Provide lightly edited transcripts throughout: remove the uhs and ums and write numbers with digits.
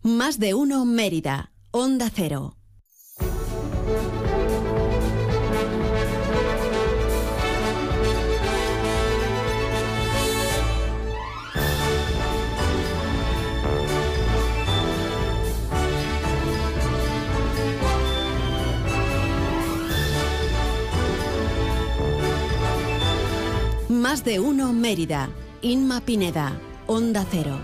Más de uno Mérida, Onda Cero. Más de uno Mérida, Inma Pineda, Onda Cero.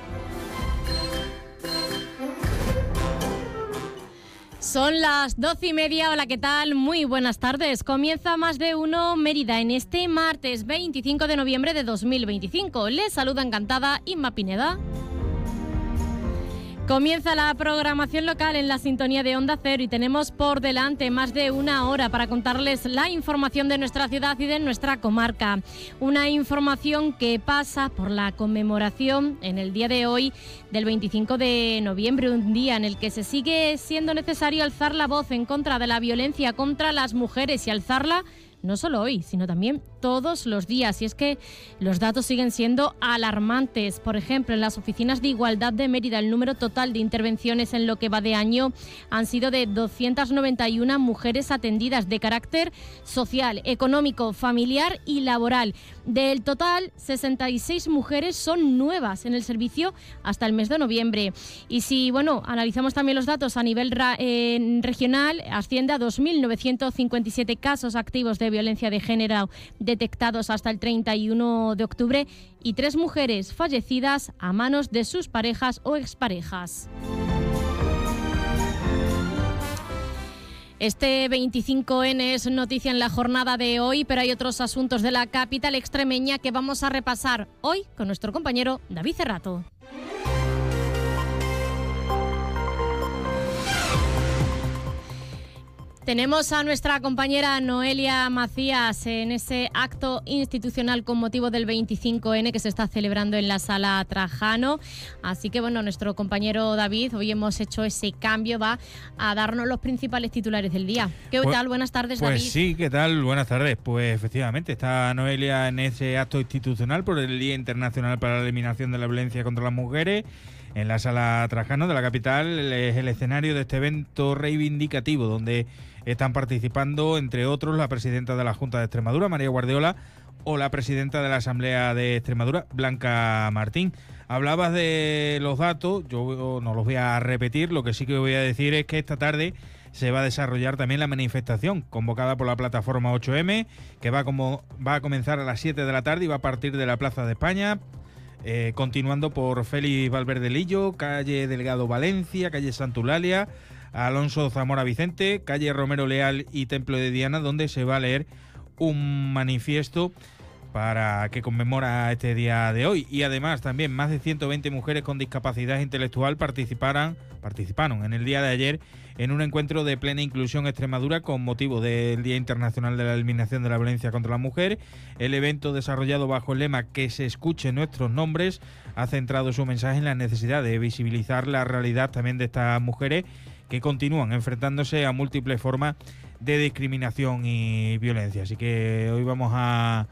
Son las 12:30, hola, ¿qué tal? Muy buenas tardes. Comienza Más de uno Mérida en este martes 25 de noviembre de 2025. Les saluda encantada Inma Pineda. Comienza la programación local en la sintonía de Onda Cero y tenemos por delante más de una hora para contarles la información de nuestra ciudad y de nuestra comarca. Una información que pasa por la conmemoración en el día de hoy del 25 de noviembre, un día en el que se sigue siendo necesario alzar la voz en contra de la violencia contra las mujeres y alzarla no solo hoy, sino también todos los días. Y es que los datos siguen siendo alarmantes. Por ejemplo, en las oficinas de igualdad de Mérida, el número total de intervenciones en lo que va de año han sido de 291 mujeres atendidas de carácter social, económico, familiar y laboral. Del total, 66 mujeres son nuevas en el servicio hasta el mes de noviembre. Y si, analizamos también los datos a nivel regional, asciende a 2.957 casos activos de violencia de género detectados hasta el 31 de octubre y 3 mujeres fallecidas a manos de sus parejas o exparejas. Este 25N es noticia en la jornada de hoy, pero hay otros asuntos de la capital extremeña que vamos a repasar hoy con nuestro compañero David Cerrato. Tenemos a nuestra compañera Noelia Macías en ese acto institucional con motivo del 25N que se está celebrando en la Sala Trajano. Así que, nuestro compañero David, hoy hemos hecho ese cambio, va a darnos los principales titulares del día. ¿Qué tal? Buenas tardes, David. Pues sí, ¿qué tal? Buenas tardes. Pues efectivamente, está Noelia en ese acto institucional por el Día Internacional para la Eliminación de la Violencia contra las Mujeres. En la Sala Trajano de la capital es el escenario de este evento reivindicativo donde están participando, entre otros, la presidenta de la Junta de Extremadura, María Guardiola, o la presidenta de la Asamblea de Extremadura, Blanca Martín. Hablabas de los datos, yo no los voy a repetir, lo que sí que voy a decir es que esta tarde se va a desarrollar también la manifestación convocada por la plataforma 8M, que va a comenzar a las 7 de la tarde y va a partir de la Plaza de España, continuando por Félix Valverde Lillo, calle Delgado Valencia, calle Santulalia, Alonso Zamora Vicente, calle Romero Leal y Templo de Diana, donde se va a leer un manifiesto para que conmemora este día de hoy. Y además también más de 120 mujeres con discapacidad intelectual participaron en el día de ayer en un encuentro de plena inclusión Extremadura con motivo del Día Internacional de la Eliminación de la Violencia contra la Mujer. El evento, desarrollado bajo el lema "Que se escuchen nuestros nombres", ha centrado su mensaje en la necesidad de visibilizar la realidad también de estas mujeres que continúan enfrentándose a múltiples formas de discriminación y violencia. Así que hoy vamos a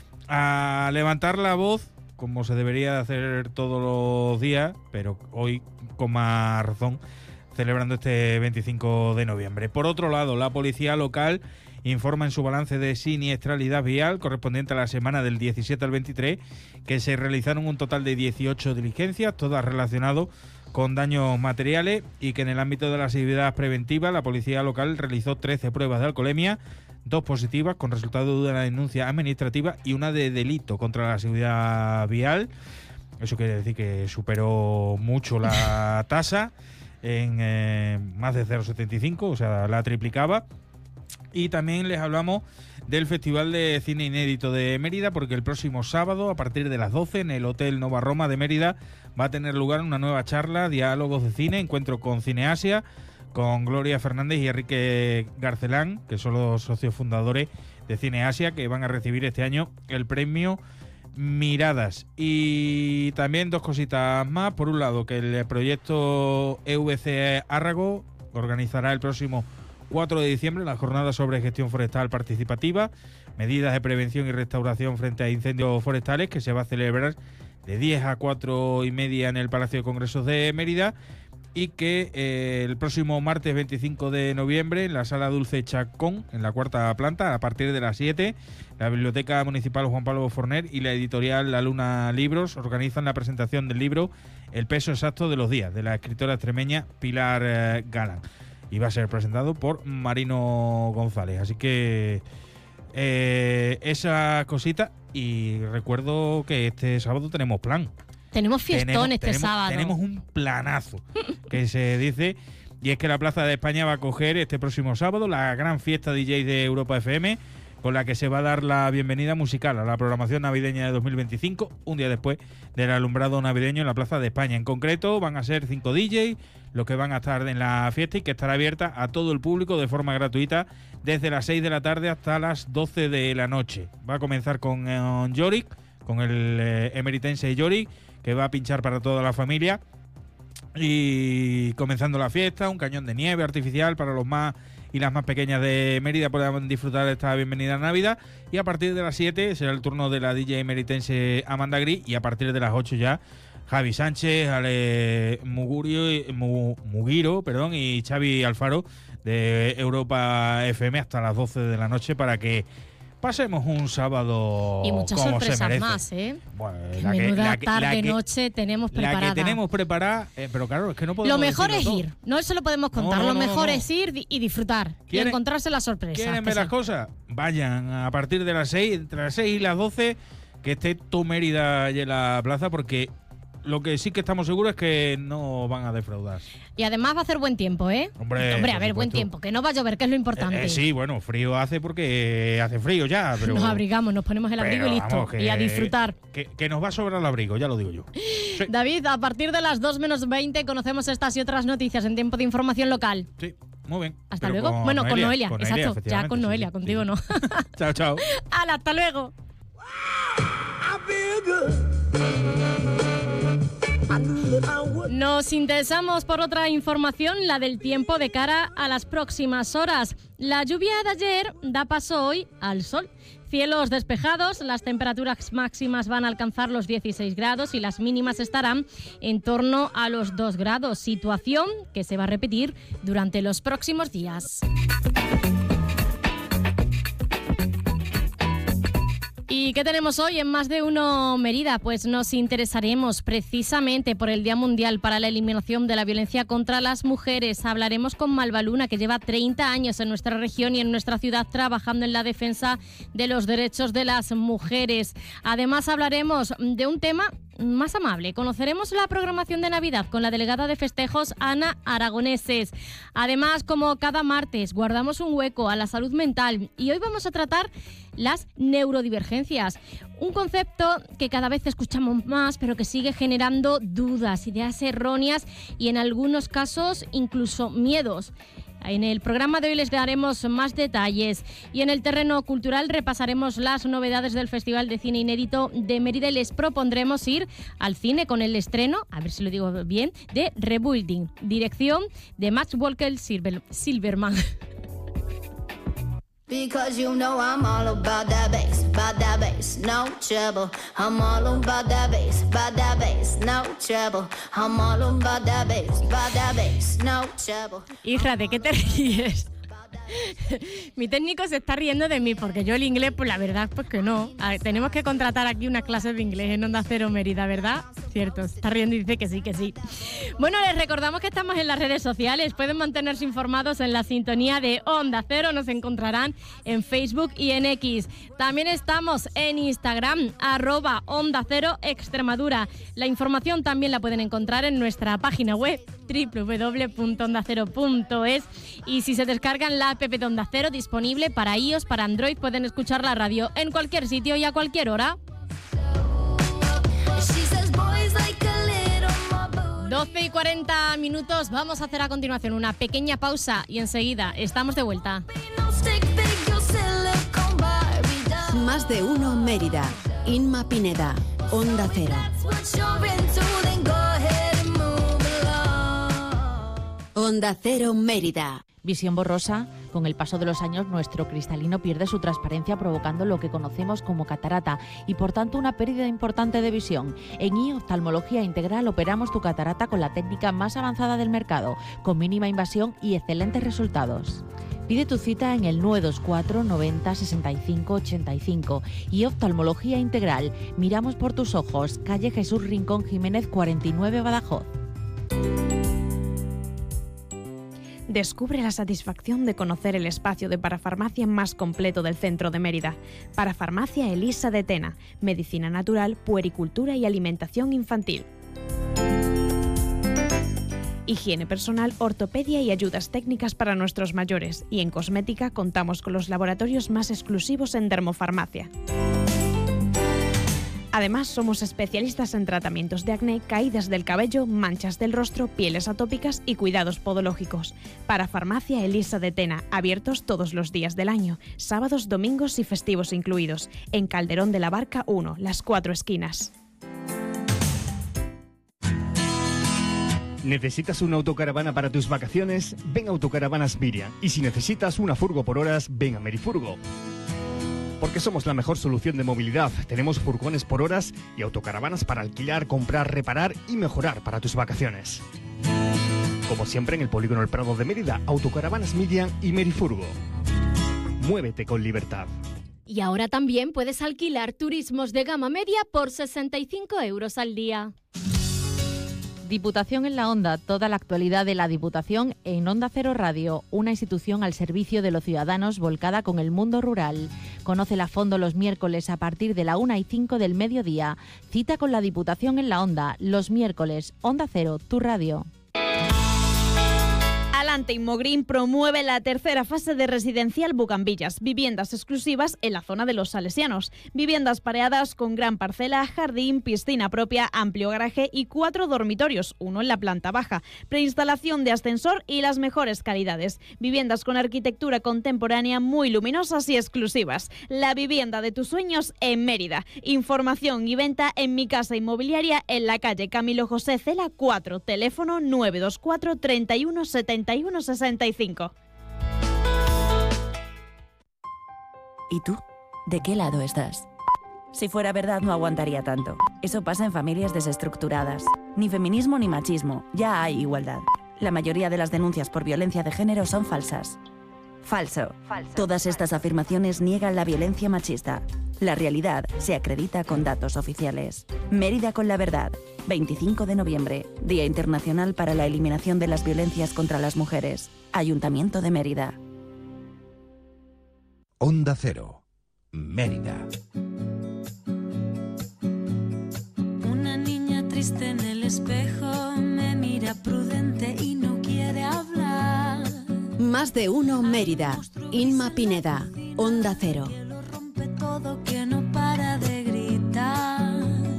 levantar la voz, como se debería de hacer todos los días, pero hoy con más razón, celebrando este 25 de noviembre. Por otro lado, la policía local informa en su balance de siniestralidad vial correspondiente a la semana del 17 al 23 que se realizaron un total de 18 diligencias, todas relacionadas con daños materiales, y que en el ámbito de la seguridad preventiva la policía local realizó 13 pruebas de alcoholemia, 2 positivas con resultado de una denuncia administrativa y una de delito contra la seguridad vial. Eso quiere decir que superó mucho la tasa en más de 0,75, o sea, la triplicaba. Y también les hablamos del Festival de Cine Inédito de Mérida, porque el próximo sábado, a partir de las 12, en el Hotel Nova Roma de Mérida, va a tener lugar una nueva charla, Diálogos de Cine, encuentro con Cineasia, con Gloria Fernández y Enrique Garcelán, que son los socios fundadores de Cineasia, que van a recibir este año el premio Miradas. Y también 2 cositas más. Por un lado, que el proyecto EVC Árrago organizará el próximo 4 de diciembre la jornada sobre gestión forestal participativa, medidas de prevención y restauración frente a incendios forestales, que se va a celebrar de 10 a 4:30 en el Palacio de Congresos de Mérida. y que el próximo martes 25 de noviembre en la Sala Dulce Chacón, en la 4ª planta, a partir de las 7, la Biblioteca Municipal Juan Pablo Forner y la editorial La Luna Libros organizan la presentación del libro El peso exacto de los días, de la escritora extremeña Pilar Galán. Y va a ser presentado por Marino González. Así que esa cosita. Y recuerdo que este sábado tenemos plan. Tenemos fiestón sábado. Tenemos un planazo, que se dice, y es que la Plaza de España va a acoger este próximo sábado la gran fiesta DJ de Europa FM, con la que se va a dar la bienvenida musical a la programación navideña de 2025, un día después del alumbrado navideño en la Plaza de España. En concreto, van a ser 5 DJs los que van a estar en la fiesta y que estará abierta a todo el público de forma gratuita desde las 6 de la tarde hasta las 12 de la noche. Va a comenzar con Yorick, con el emeritense Yorick, que va a pinchar para toda la familia, y comenzando la fiesta, un cañón de nieve artificial para los más y las más pequeñas de Mérida puedan disfrutar de esta bienvenida a Navidad, y a partir de las 7 será el turno de la DJ emeritense Amanda Gris, y a partir de las 8 ya Javi Sánchez, Ale Mugiro y Xavi Alfaro de Europa FM hasta las 12 de la noche para que pasemos un sábado y muchas como sorpresas se merece. Más, ¿eh? Bueno, menuda tarde-noche tenemos preparada. La que tenemos preparada, pero claro, es que no podemos. Lo mejor es todo. Ir, no se lo podemos contar. Lo mejor es ir y disfrutar y encontrarse las sorpresas. ¿Quieren ver las cosas? Vayan a partir de las 6, entre las 6 y las 12, que esté todo Mérida allí en la plaza, porque lo que sí que estamos seguros es que no van a defraudar. Y además va a hacer buen tiempo, ¿eh? Hombre, a ver, buen tiempo, que no va a llover, que es lo importante. Sí, bueno, frío hace porque hace frío ya, pero nos abrigamos, nos ponemos el abrigo y listo, vamos, y a disfrutar. Que nos va a sobrar el abrigo, ya lo digo yo. Sí. David, a partir de las 2 menos 20 conocemos estas y otras noticias en tiempo de información local. Sí, muy bien. Hasta luego. Con Noelia, exacto. Ya con Noelia, sí, contigo no. Chao, chao. ¡Hala, hasta luego! Nos interesamos por otra información, la del tiempo de cara a las próximas horas. La lluvia de ayer da paso hoy al sol. Cielos despejados, las temperaturas máximas van a alcanzar los 16 grados y las mínimas estarán en torno a los 2 grados, situación que se va a repetir durante los próximos días. ¿Y qué tenemos hoy en Más de Uno Mérida? Pues nos interesaremos precisamente por el Día Mundial para la Eliminación de la Violencia contra las Mujeres. Hablaremos con Malva Luna, que lleva 30 años en nuestra región y en nuestra ciudad trabajando en la defensa de los derechos de las mujeres. Además hablaremos de un tema más amable. Conoceremos la programación de Navidad con la delegada de festejos Ana Aragoneses. Además, como cada martes, guardamos un hueco a la salud mental y hoy vamos a tratar las neurodivergencias, un concepto que cada vez escuchamos más, pero que sigue generando dudas, ideas erróneas y en algunos casos incluso miedos. En el programa de hoy les daremos más detalles y en el terreno cultural repasaremos las novedades del Festival de Cine Inédito de Mérida y les propondremos ir al cine con el estreno, a ver si lo digo bien, de Rebuilding, dirección de Max Walker Silverman. Because you know I'm all about that bass, no trouble. I'm all about that bass, no trouble. I'm all about that bass, no trouble. Hija, ¿de qué te ríes? Mi técnico se está riendo de mí porque yo el inglés, pues la verdad, pues que no. Tenemos que contratar aquí una clase de inglés en Onda Cero Mérida, ¿verdad? Cierto, se está riendo y dice que sí, que sí. Bueno, les recordamos que estamos en las redes sociales. Pueden mantenerse informados en la sintonía de Onda Cero. Nos encontrarán en Facebook y en X. También estamos en Instagram, @Onda Cero Extremadura. La información también la pueden encontrar en nuestra página web www.ondacero.es y si se descargan la app de Onda Cero disponible para iOS, para Android, pueden escuchar la radio en cualquier sitio y a cualquier hora. 12:40, vamos a hacer a continuación una pequeña pausa y enseguida estamos de vuelta. Más de Uno Mérida, Inma Pineda, Onda Cero. Onda Cero Mérida. Visión borrosa. Con el paso de los años, nuestro cristalino pierde su transparencia, provocando lo que conocemos como catarata y, por tanto, una pérdida importante de visión. En Oftalmología Integral operamos tu catarata con la técnica más avanzada del mercado, con mínima invasión y excelentes resultados. Pide tu cita en el 924 90 65 85. Y Oftalmología Integral. Miramos por tus ojos. Calle Jesús Rincón Jiménez 49, Badajoz. Descubre la satisfacción de conocer el espacio de parafarmacia más completo del centro de Mérida. Parafarmacia Elisa de Tena. Medicina natural, puericultura y alimentación infantil. Higiene personal, ortopedia y ayudas técnicas para nuestros mayores. Y en cosmética contamos con los laboratorios más exclusivos en dermofarmacia. Además, somos especialistas en tratamientos de acné, caídas del cabello, manchas del rostro, pieles atópicas y cuidados podológicos. Parafarmacia Elisa de Tena, abiertos todos los días del año, sábados, domingos y festivos incluidos. En Calderón de la Barca 1, Las Cuatro Esquinas. ¿Necesitas una autocaravana para tus vacaciones? Ven a Autocaravanas Miriam. Y si necesitas una furgo por horas, ven a Merifurgo. Porque somos la mejor solución de movilidad. Tenemos furgones por horas y autocaravanas para alquilar, comprar, reparar y mejorar para tus vacaciones. Como siempre en el Polígono El Prado de Mérida, Autocaravanas Miriam y Merifurgo. Muévete con libertad. Y ahora también puedes alquilar turismos de gama media por 65 euros al día. Diputación en la Onda, toda la actualidad de la Diputación en Onda Cero Radio, una institución al servicio de los ciudadanos volcada con el mundo rural. Conócela a fondo los miércoles a partir de la 1:05 del mediodía. Cita con la Diputación en la Onda, los miércoles. Onda Cero, tu radio. Alante Inmogreen promueve la tercera fase de Residencial Bugambillas, viviendas exclusivas en la zona de los Salesianos. Viviendas pareadas con gran parcela, jardín, piscina propia, amplio garaje y 4 dormitorios, uno en la planta baja. Preinstalación de ascensor y las mejores calidades. Viviendas con arquitectura contemporánea muy luminosas y exclusivas. La vivienda de tus sueños en Mérida. Información y venta en Mi Casa Inmobiliaria en la calle Camilo José Cela 4, teléfono 924 31 71 65. ¿Y tú? ¿De qué lado estás? Si fuera verdad no aguantaría tanto. Eso pasa en familias desestructuradas. Ni feminismo ni machismo, ya hay igualdad. La mayoría de las denuncias por violencia de género son falsas. Falso. Todas estas afirmaciones niegan la violencia machista. La realidad se acredita con datos oficiales. Mérida con la verdad. 25 de noviembre, Día Internacional para la Eliminación de las Violencias contra las Mujeres. Ayuntamiento de Mérida. Onda Cero, Mérida. Una niña triste en el espejo me mira prudente y no quiere hablar. Más de uno Mérida. Inma Pineda, Onda Cero. Todo que no para de gritar.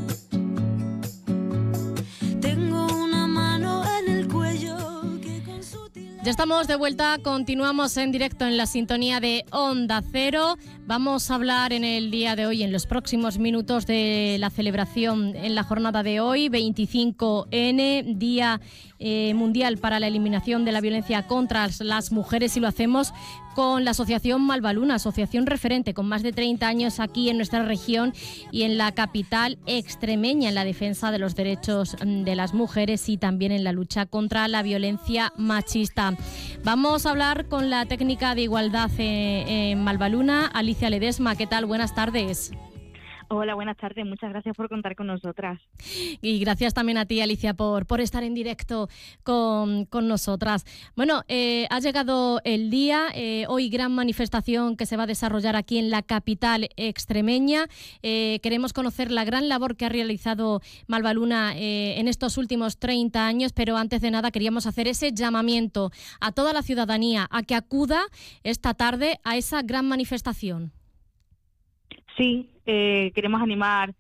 Tengo una mano en el cuello que con sutileza... Ya estamos de vuelta, continuamos en directo en la sintonía de Onda Cero. Vamos a hablar en el día de hoy, en los próximos minutos, de la celebración en la jornada de hoy, 25N, Día Mundial para la Eliminación de la Violencia contra las Mujeres, y lo hacemos con la Asociación Malvaluna, asociación referente con más de 30 años aquí en nuestra región y en la capital extremeña, en la defensa de los derechos de las mujeres y también en la lucha contra la violencia machista. Vamos a hablar con la técnica de igualdad en Malvaluna, Alicia Ledesma. ¿Qué tal? Buenas tardes. Hola, buenas tardes. Muchas gracias por contar con nosotras. Y gracias también a ti, Alicia, por estar en directo con nosotras. Bueno, ha llegado el día, hoy gran manifestación que se va a desarrollar aquí en la capital extremeña. Queremos conocer la gran labor que ha realizado Malvaluna en estos últimos 30 años, pero antes de nada queríamos hacer ese llamamiento a toda la ciudadanía a que acuda esta tarde a esa gran manifestación. Sí, queremos animar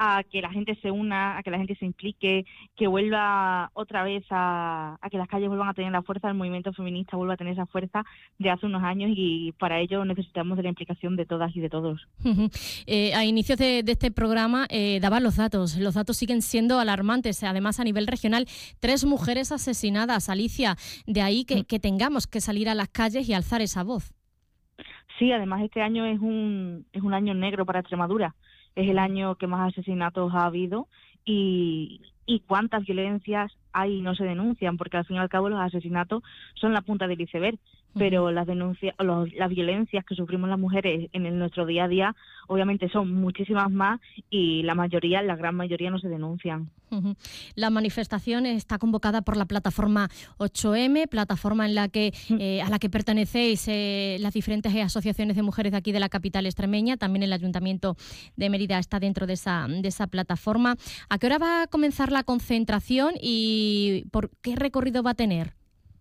a que la gente se una, a que la gente se implique, que vuelva otra vez a que las calles vuelvan a tener la fuerza, el movimiento feminista vuelva a tener esa fuerza de hace unos años, y para ello necesitamos de la implicación de todas y de todos. A inicios de este programa daban los datos siguen siendo alarmantes, además a nivel regional, 3 mujeres asesinadas, Alicia, de ahí que tengamos que salir a las calles y alzar esa voz. Sí, además este año es un año negro para Extremadura. Es el año que más asesinatos ha habido y cuántas violencias hay y no se denuncian, porque al fin y al cabo los asesinatos son la punta del iceberg, pero las violencias que sufrimos las mujeres en nuestro día a día obviamente son muchísimas más, y la gran mayoría no se denuncian. La manifestación está convocada por la plataforma 8M, plataforma en la que a la que pertenecéis las diferentes asociaciones de mujeres de aquí de la capital extremeña. También el Ayuntamiento de Mérida está dentro de esa plataforma. ¿A qué hora va a comenzar la concentración y por qué recorrido va a tener?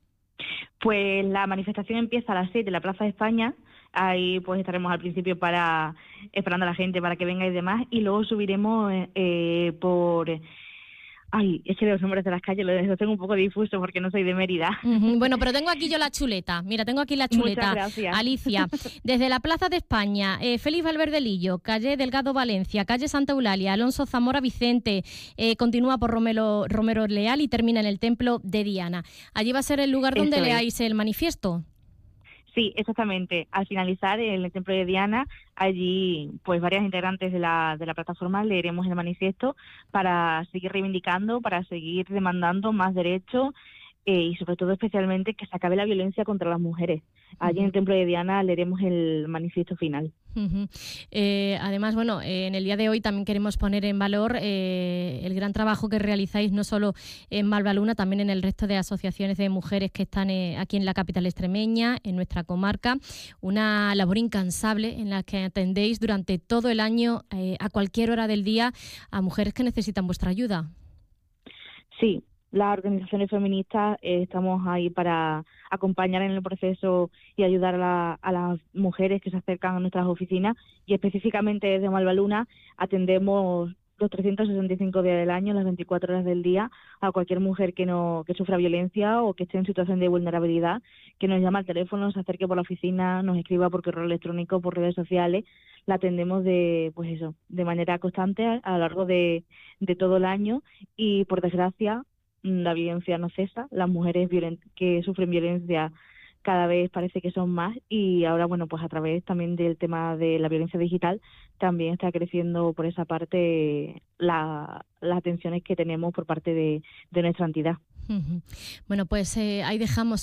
Pues la manifestación empieza a las 6 de la Plaza de España. Ahí pues estaremos al principio esperando a la gente para que venga y demás, y luego subiremos por... es que los nombres de las calles los tengo un poco difusos porque no soy de Mérida. Bueno, pero tengo aquí yo la chuleta. Mira, tengo aquí la chuleta. Muchas gracias. Alicia, desde la Plaza de España, Félix Valverde Lillo, calle Delgado Valencia, calle Santa Eulalia, Alonso Zamora Vicente, continúa por Romero Leal y termina en el Templo de Diana. Allí va a ser el lugar donde leáis el manifiesto. Sí, exactamente. Al finalizar en el Templo de Diana, allí pues varias integrantes de la plataforma leeremos el manifiesto para seguir reivindicando, para seguir demandando más derechos y sobre todo especialmente que se acabe la violencia contra las mujeres. Allí en el Templo de Diana leeremos el manifiesto final. Además, bueno, en el día de hoy también queremos poner en valor el gran trabajo que realizáis no solo en Malvaluna, también en el resto de asociaciones de mujeres que están aquí en la capital extremeña, en nuestra comarca. Una labor incansable en la que atendéis durante todo el año, a cualquier hora del día, a mujeres que necesitan vuestra ayuda. Sí. Las organizaciones feministas estamos ahí para acompañar en el proceso y ayudar a las mujeres que se acercan a nuestras oficinas, y específicamente desde Malvaluna atendemos los 365 días del año, las 24 horas del día, a cualquier mujer que sufra violencia o que esté en situación de vulnerabilidad, que nos llama al teléfono, se acerque por la oficina, nos escriba por correo electrónico, por redes sociales. La atendemos de manera constante a lo largo de todo el año, y por desgracia la violencia no cesa. Las mujeres que sufren violencia cada vez parece que son más, y ahora bueno, pues a través también del tema de la violencia digital también está creciendo por esa parte las atenciones que tenemos por parte de nuestra entidad. Bueno, pues ahí dejamos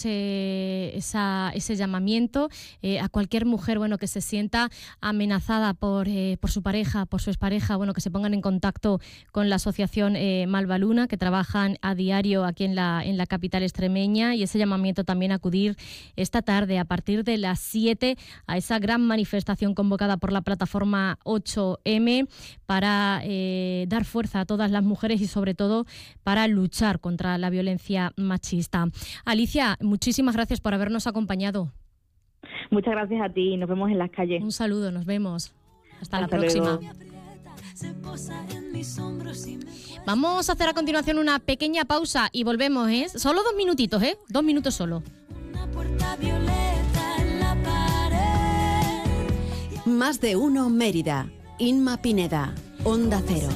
ese llamamiento a cualquier mujer, bueno, que se sienta amenazada por su pareja, por su expareja, bueno, que se pongan en contacto con la asociación Malvaluna, que trabajan a diario aquí en la capital extremeña, y ese llamamiento también a acudir esta tarde a partir de las 7 a esa gran manifestación convocada por la plataforma 8M para dar fuerza a todas las mujeres y sobre todo para luchar contra la violencia machista. Alicia, muchísimas gracias por habernos acompañado. Muchas gracias a ti, nos vemos en las calles. Un saludo, nos vemos. Hasta la próxima. Luego. Vamos a hacer a continuación una pequeña pausa y volvemos, ¿eh? Solo 2 minutitos, 2 minutos solo. Una puerta violeta en la pared. Más de uno Mérida. Inma Pineda, Onda Cero.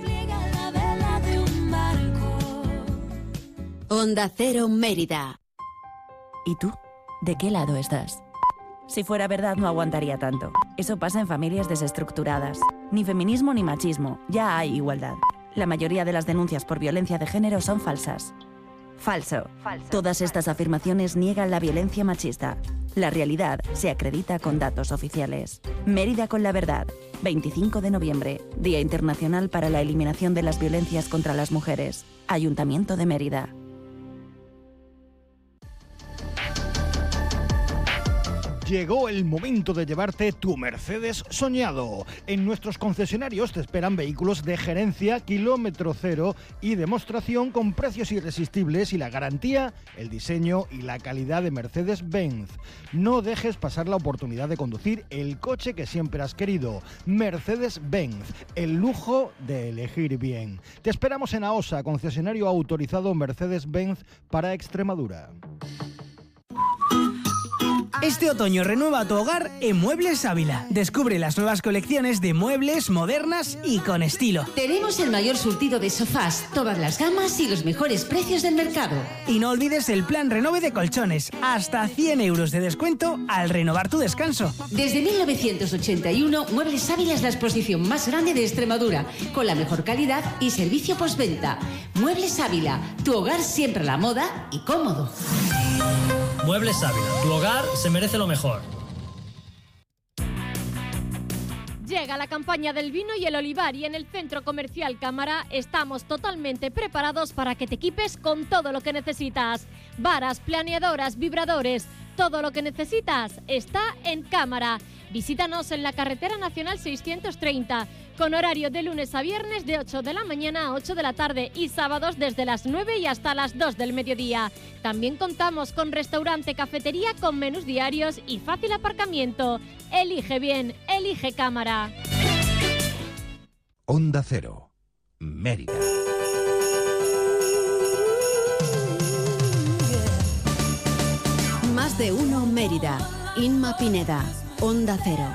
Onda Cero Mérida. ¿Y tú? ¿De qué lado estás? Si fuera verdad no aguantaría tanto. Eso pasa en familias desestructuradas. Ni feminismo ni machismo, ya hay igualdad. La mayoría de las denuncias por violencia de género son falsas. Falso. Todas estas afirmaciones niegan la violencia machista. La realidad se acredita con datos oficiales. Mérida con la verdad. 25 de noviembre, Día Internacional para la Eliminación de las Violencias contra las Mujeres. Ayuntamiento de Mérida. Llegó el momento de llevarte tu Mercedes soñado. En nuestros concesionarios te esperan vehículos de gerencia, kilómetro cero y demostración con precios irresistibles y la garantía, el diseño y la calidad de Mercedes-Benz. No dejes pasar la oportunidad de conducir el coche que siempre has querido. Mercedes-Benz, el lujo de elegir bien. Te esperamos en AOSA, concesionario autorizado Mercedes-Benz para Extremadura. Este otoño renueva tu hogar en Muebles Ávila. Descubre las nuevas colecciones de muebles modernas y con estilo. Tenemos el mayor surtido de sofás, todas las gamas y los mejores precios del mercado. Y no olvides el plan Renove de colchones, hasta 100 euros de descuento al renovar tu descanso. Desde 1981, Muebles Ávila es la exposición más grande de Extremadura, con la mejor calidad y servicio postventa. Muebles Ávila, tu hogar siempre a la moda y cómodo. Muebles Ávila, tu hogar se merece lo mejor. Llega la campaña del vino y el olivar y en el Centro Comercial Cámara estamos totalmente preparados para que te equipes con todo lo que necesitas. Varas, planeadoras, vibradores, todo lo que necesitas está en Cámara. Visítanos en la Carretera Nacional 630, con horario de lunes a viernes de 8 de la mañana a 8 de la tarde y sábados desde las 9 y hasta las 2 del mediodía. También contamos con restaurante, cafetería con menús diarios y fácil aparcamiento. Elige bien, elige Cámara. Onda Cero, Mérida. Más de uno Mérida. Inma Pineda. Onda Cero.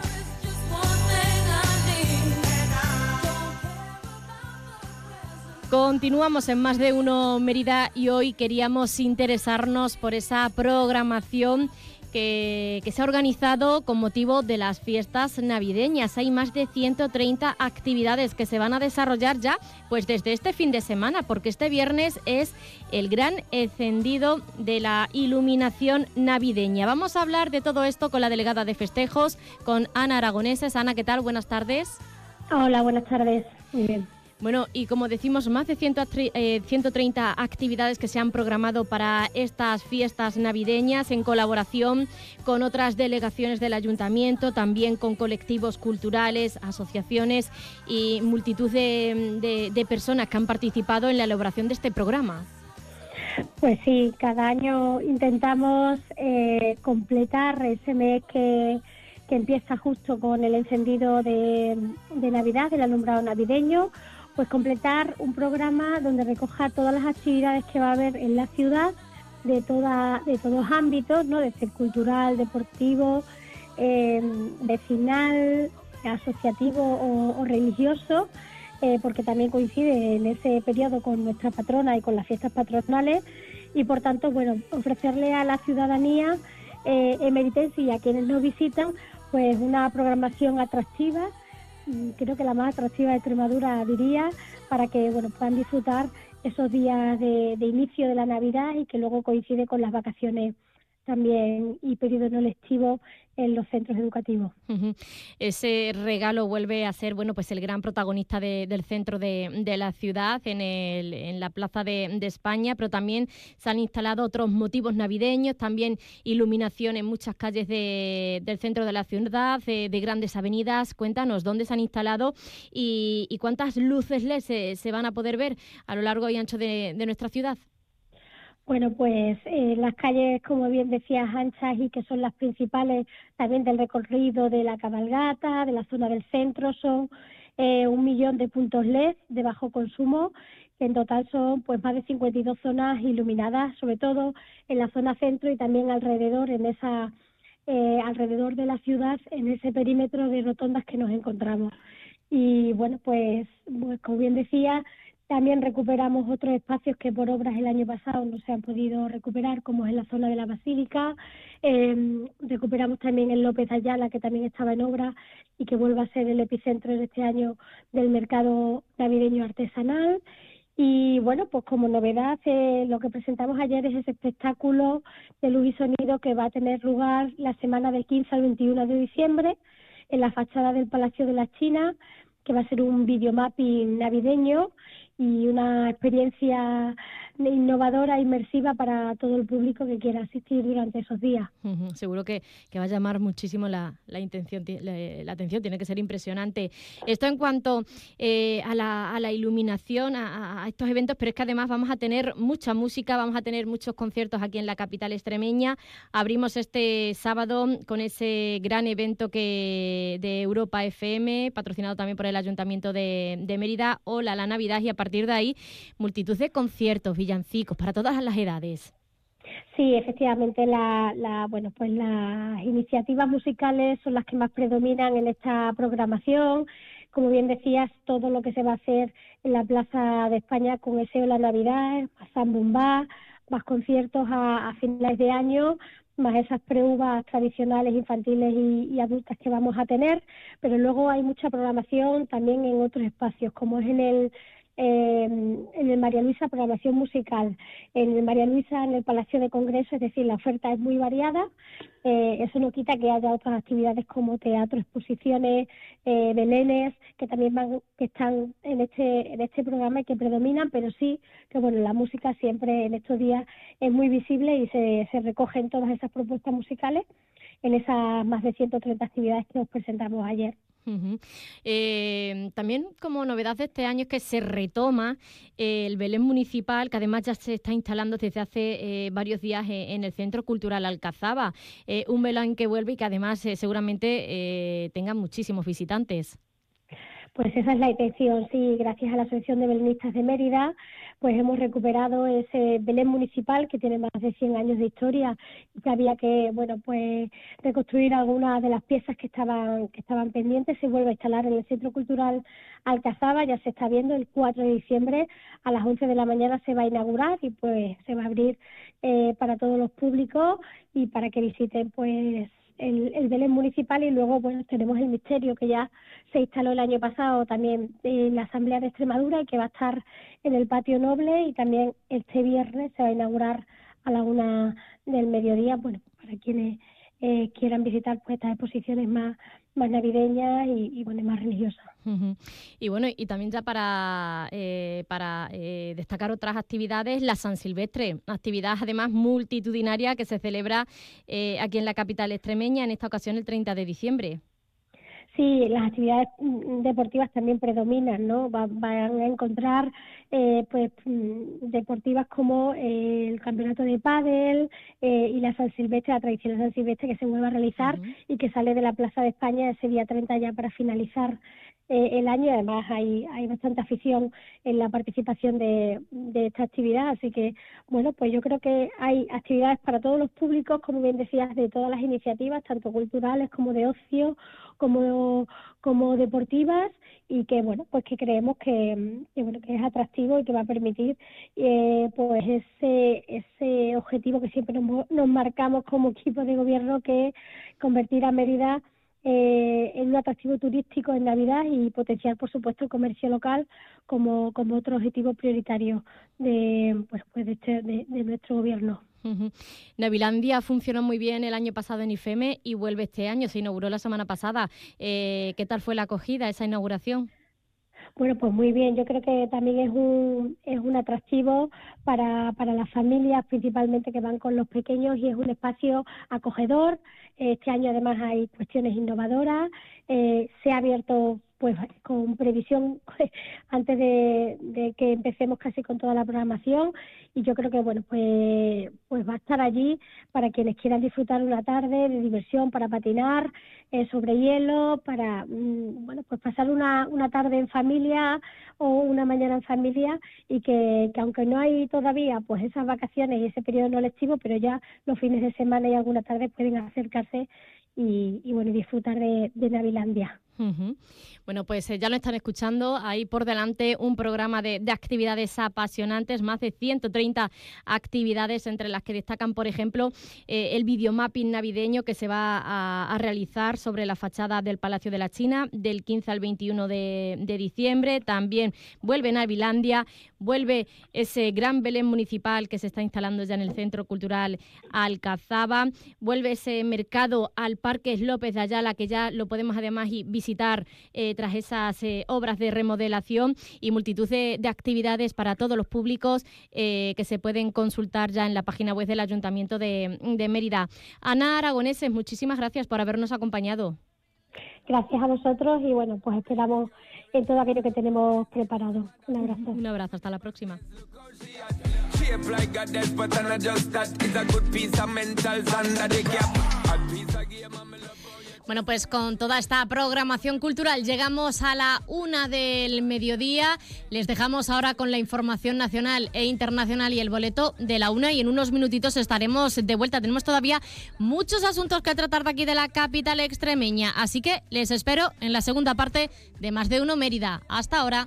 Continuamos en Más de uno Mérida y hoy queríamos interesarnos por esa programación que se ha organizado con motivo de las fiestas navideñas. Hay más de 130 actividades que se van a desarrollar ya pues desde este fin de semana, porque este viernes es el gran encendido de la iluminación navideña. Vamos a hablar de todo esto con la delegada de festejos, con Ana Aragoneses. Ana, ¿qué tal? Buenas tardes. Hola, buenas tardes. Muy bien. Bueno, y como decimos, más de 130 actividades que se han programado para estas fiestas navideñas en colaboración con otras delegaciones del Ayuntamiento, también con colectivos culturales, asociaciones y multitud de personas que han participado en la elaboración de este programa. Pues sí, cada año intentamos completar ese mes que empieza justo con el encendido de Navidad, del alumbrado navideño, pues completar un programa donde recoja todas las actividades que va a haber en la ciudad de todos ámbitos, ¿no? Desde el cultural, deportivo, vecinal, asociativo o religioso, porque también coincide en ese periodo con nuestra patrona y con las fiestas patronales, y por tanto, bueno, ofrecerle a la ciudadanía emeritense y a quienes nos visitan, pues una programación atractiva, creo que la más atractiva de Extremadura, diría, para que bueno puedan disfrutar esos días de inicio de la Navidad y que luego coincide con las vacaciones también y periodo no lectivo en los centros educativos. Uh-huh. Ese regalo vuelve a ser bueno pues el gran protagonista del centro de la ciudad, en la Plaza de España, pero también se han instalado otros motivos navideños, también iluminación en muchas calles del centro de la ciudad, de grandes avenidas. Cuéntanos dónde se han instalado y cuántas luces LED se van a poder ver a lo largo y ancho de nuestra ciudad. Bueno, pues las calles, como bien decías, anchas y que son las principales también del recorrido de la cabalgata, de la zona del centro, son 1 millón de puntos LED de bajo consumo, que en total son pues más de 52 zonas iluminadas, sobre todo en la zona centro y también alrededor, alrededor de la ciudad, en ese perímetro de rotondas que nos encontramos. Y bueno, pues como bien decía, también recuperamos otros espacios que por obras el año pasado no se han podido recuperar, como es la zona de la Basílica. Recuperamos también el López de Ayala, que también estaba en obra y que vuelve a ser el epicentro de este año del mercado navideño artesanal. Y bueno, pues como novedad, lo que presentamos ayer es ese espectáculo de luz y sonido que va a tener lugar la semana del 15 al 21 de diciembre en la fachada del Palacio de la China, que va a ser un videomapping navideño y una experiencia innovadora, inmersiva para todo el público que quiera asistir durante esos días. Seguro que va a llamar muchísimo la atención, tiene que ser impresionante. Esto en cuanto a la iluminación, a estos eventos, pero es que además vamos a tener mucha música, vamos a tener muchos conciertos aquí en la capital extremeña. Abrimos este sábado con ese gran evento de Europa FM, patrocinado también por el Ayuntamiento de Mérida, Hola la Navidad, y a partir de ahí multitud de conciertos, villancicos para todas las edades. Sí, efectivamente, las iniciativas musicales son las que más predominan en esta programación. Como bien decías, todo lo que se va a hacer en la Plaza de España con ese Hola Navidad, más Zambumba, más conciertos a finales de año, más esas preuvas tradicionales infantiles y adultas que vamos a tener, pero luego hay mucha programación también en otros espacios, como es en el María Luisa, programación musical. En el María Luisa, en el Palacio de Congreso, es decir, la oferta es muy variada. Eso no quita que haya otras actividades como teatro, exposiciones, belenes, que también que están en este programa y que predominan, pero sí que la música siempre en estos días es muy visible y se recogen todas esas propuestas musicales en esas más de 130 actividades que nos presentamos ayer. También como novedad de este año es que se retoma el Belén municipal, que además ya se está instalando desde hace varios días en el Centro Cultural Alcazaba. Un Belén que vuelve y que además seguramente tenga muchísimos visitantes. Pues esa es la intención, sí, gracias a la Asociación de Belenistas de Mérida, pues hemos recuperado ese Belén municipal que tiene más de 100 años de historia y que había que, reconstruir algunas de las piezas que estaban pendientes. Se vuelve a instalar en el Centro Cultural Alcazaba, ya se está viendo, el 4 de diciembre a las 11 de la mañana se va a inaugurar y pues se va a abrir para todos los públicos y para que visiten pues el Belén municipal. Y luego tenemos el misterio que ya se instaló el año pasado también en la Asamblea de Extremadura y que va a estar en el Patio Noble, y también este viernes se va a inaugurar a la 1 del mediodía, para quienes quieran visitar pues estas exposiciones más navideñas y más religiosas. Y también ya para destacar otras actividades, la San Silvestre, actividad además multitudinaria que se celebra aquí en la capital extremeña, en esta ocasión el 30 de diciembre. Sí, las actividades deportivas también predominan, ¿no? Van a encontrar deportivas como el campeonato de pádel y la San Silvestre, la tradicional San Silvestre, que se vuelve a realizar y que sale de la Plaza de España ese día 30 ya para finalizar el año. Además hay bastante afición en la participación de esta actividad, así que pues yo creo que hay actividades para todos los públicos, como bien decías, de todas las iniciativas, tanto culturales como de ocio, como deportivas, y que que creemos que es atractivo y que va a permitir pues ese objetivo que siempre nos marcamos como equipo de gobierno, que es convertir a Mérida en un atractivo turístico en Navidad y potenciar, por supuesto, el comercio local como otro objetivo prioritario de nuestro gobierno. Navilandia funcionó muy bien el año pasado en IFEME y vuelve este año, se inauguró la semana pasada. ¿Qué tal fue la acogida, esa inauguración? Pues muy bien, yo creo que también es un atractivo para las familias, principalmente que van con los pequeños, y es un espacio acogedor. Este año además hay cuestiones innovadoras, se ha abierto pues con previsión antes de que empecemos casi con toda la programación, y yo creo que pues va a estar allí para quienes quieran disfrutar una tarde de diversión, para patinar sobre hielo, para pues pasar una tarde en familia o una mañana en familia, y que aunque no hay todavía pues esas vacaciones y ese periodo no lectivo, pero ya los fines de semana y alguna tarde pueden acercarse y disfrutar de Navilandia. Bueno, pues ya lo están escuchando, ahí por delante un programa de actividades apasionantes, más de 130 actividades, entre las que destacan, por ejemplo, el videomapping navideño que se va a realizar sobre la fachada del Palacio de la China del 15 al 21 de diciembre. También vuelve Navilandia, vuelve ese gran Belén municipal que se está instalando ya en el Centro Cultural Alcazaba, vuelve ese mercado al Parque López de Ayala, que ya lo podemos además visitar visitar tras esas obras de remodelación, y multitud de actividades para todos los públicos que se pueden consultar ya en la página web del Ayuntamiento de Mérida. Ana Aragoneses, muchísimas gracias por habernos acompañado. Gracias a vosotros y bueno, pues esperamos en todo aquello que tenemos preparado. Un abrazo. Un abrazo, hasta la próxima. Bueno, pues con toda esta programación cultural llegamos a la 1 del mediodía. Les dejamos ahora con la información nacional e internacional y el boleto de la 1, y en unos minutitos estaremos de vuelta. Tenemos todavía muchos asuntos que tratar de aquí de la capital extremeña, así que les espero en la segunda parte de Más de Uno Mérida. Hasta ahora.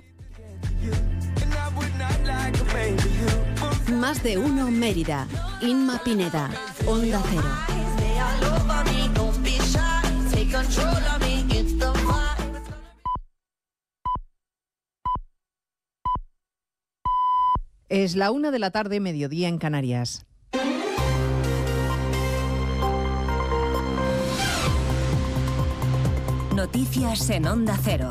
Más de Uno Mérida. Inma Pineda, Onda Cero. Es la 1 de la tarde, mediodía en Canarias. Noticias en Onda Cero.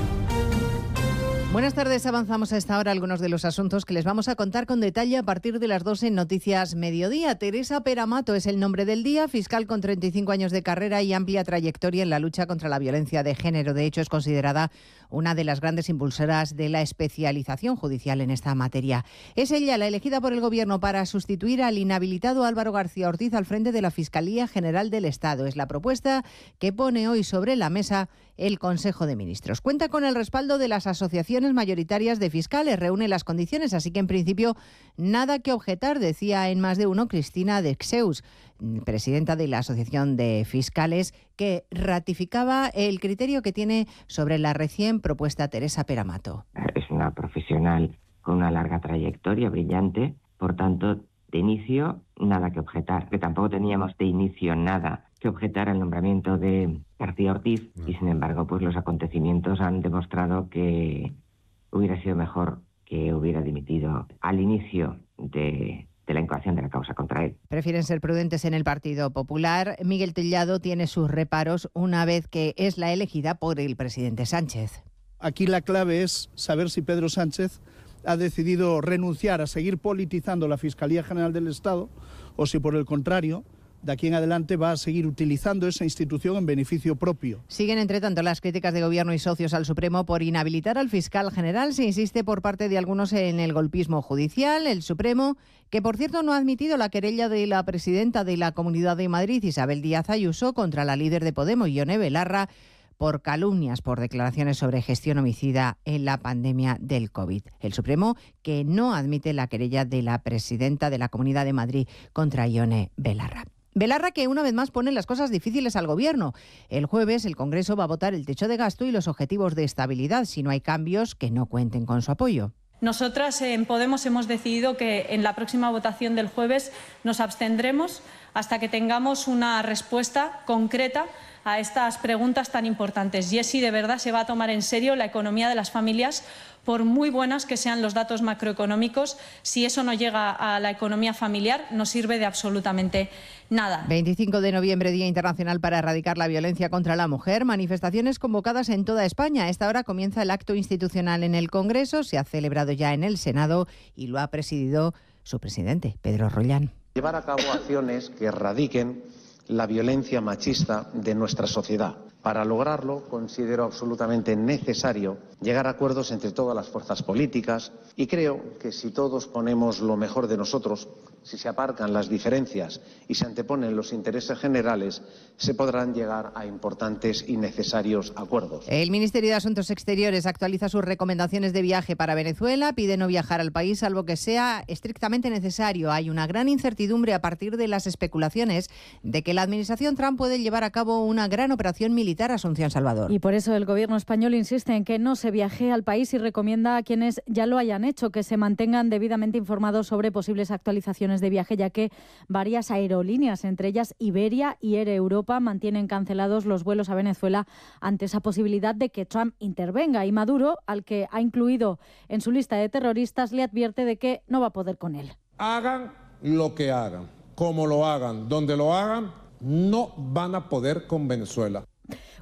Buenas tardes, avanzamos a esta hora algunos de los asuntos que les vamos a contar con detalle a partir de las 12 en Noticias Mediodía. Teresa Peramato es el nombre del día, fiscal con 35 años de carrera y amplia trayectoria en la lucha contra la violencia de género. De hecho, es considerada una de las grandes impulsoras de la especialización judicial en esta materia. Es ella la elegida por el Gobierno para sustituir al inhabilitado Álvaro García Ortiz al frente de la Fiscalía General del Estado. Es la propuesta que pone hoy sobre la mesa el Consejo de Ministros. Cuenta con el respaldo de las asociaciones mayoritarias de fiscales, reúne las condiciones, así que en principio nada que objetar, decía en Más de Uno Cristina Dexeus, presidenta de la Asociación de Fiscales, que ratificaba el criterio que tiene sobre la recién propuesta Teresa Peramato. Es una profesional con una larga trayectoria, brillante, por tanto, de inicio, nada que objetar, que tampoco teníamos de inicio nada que objetar al nombramiento de García Ortiz, y sin embargo, pues los acontecimientos han demostrado que hubiera sido mejor que hubiera dimitido al inicio de la incoación de la causa contra él. Prefieren ser prudentes en el Partido Popular. Miguel Tellado tiene sus reparos una vez que es la elegida por el presidente Sánchez. Aquí la clave es saber si Pedro Sánchez ha decidido renunciar a seguir politizando la Fiscalía General del Estado o si por el contrario, de aquí en adelante va a seguir utilizando esa institución en beneficio propio. Siguen, entre tanto, las críticas de Gobierno y socios al Supremo por inhabilitar al fiscal general. Se insiste por parte de algunos en el golpismo judicial. El Supremo, que por cierto no ha admitido la querella de la presidenta de la Comunidad de Madrid, Isabel Díaz Ayuso, contra la líder de Podemos, Ione Belarra, por calumnias, por declaraciones sobre gestión homicida en la pandemia del COVID. El Supremo, que no admite la querella de la presidenta de la Comunidad de Madrid contra Ione Belarra. Belarra, que una vez más pone las cosas difíciles al Gobierno. El jueves el Congreso va a votar el techo de gasto y los objetivos de estabilidad si no hay cambios que no cuenten con su apoyo. Nosotras en Podemos hemos decidido que en la próxima votación del jueves nos abstendremos hasta que tengamos una respuesta concreta a estas preguntas tan importantes. Y es si de verdad se va a tomar en serio la economía de las familias, por muy buenas que sean los datos macroeconómicos. Si eso no llega a la economía familiar, no sirve de absolutamente nada. 25 de noviembre, Día Internacional para Erradicar la Violencia contra la Mujer. Manifestaciones convocadas en toda España. A esta hora comienza el acto institucional en el Congreso. Se ha celebrado ya en el Senado y lo ha presidido su presidente, Pedro Rollán. Llevar a cabo acciones que erradiquen la violencia machista de nuestra sociedad. Para lograrlo, considero absolutamente necesario llegar a acuerdos entre todas las fuerzas políticas y creo que si todos ponemos lo mejor de nosotros, si se aparcan las diferencias y se anteponen los intereses generales, se podrán llegar a importantes y necesarios acuerdos. El Ministerio de Asuntos Exteriores actualiza sus recomendaciones de viaje para Venezuela, pide no viajar al país salvo que sea estrictamente necesario. Hay una gran incertidumbre a partir de las especulaciones de que la administración Trump puede llevar a cabo una gran operación militar. Asunción Salvador. Y por eso el Gobierno español insiste en que no se viaje al país y recomienda a quienes ya lo hayan hecho que se mantengan debidamente informados sobre posibles actualizaciones de viaje, ya que varias aerolíneas, entre ellas Iberia y Air Europa, mantienen cancelados los vuelos a Venezuela ante esa posibilidad de que Trump intervenga. Y Maduro, al que ha incluido en su lista de terroristas, le advierte de que no va a poder con él. Hagan lo que hagan, como lo hagan, donde lo hagan, no van a poder con Venezuela.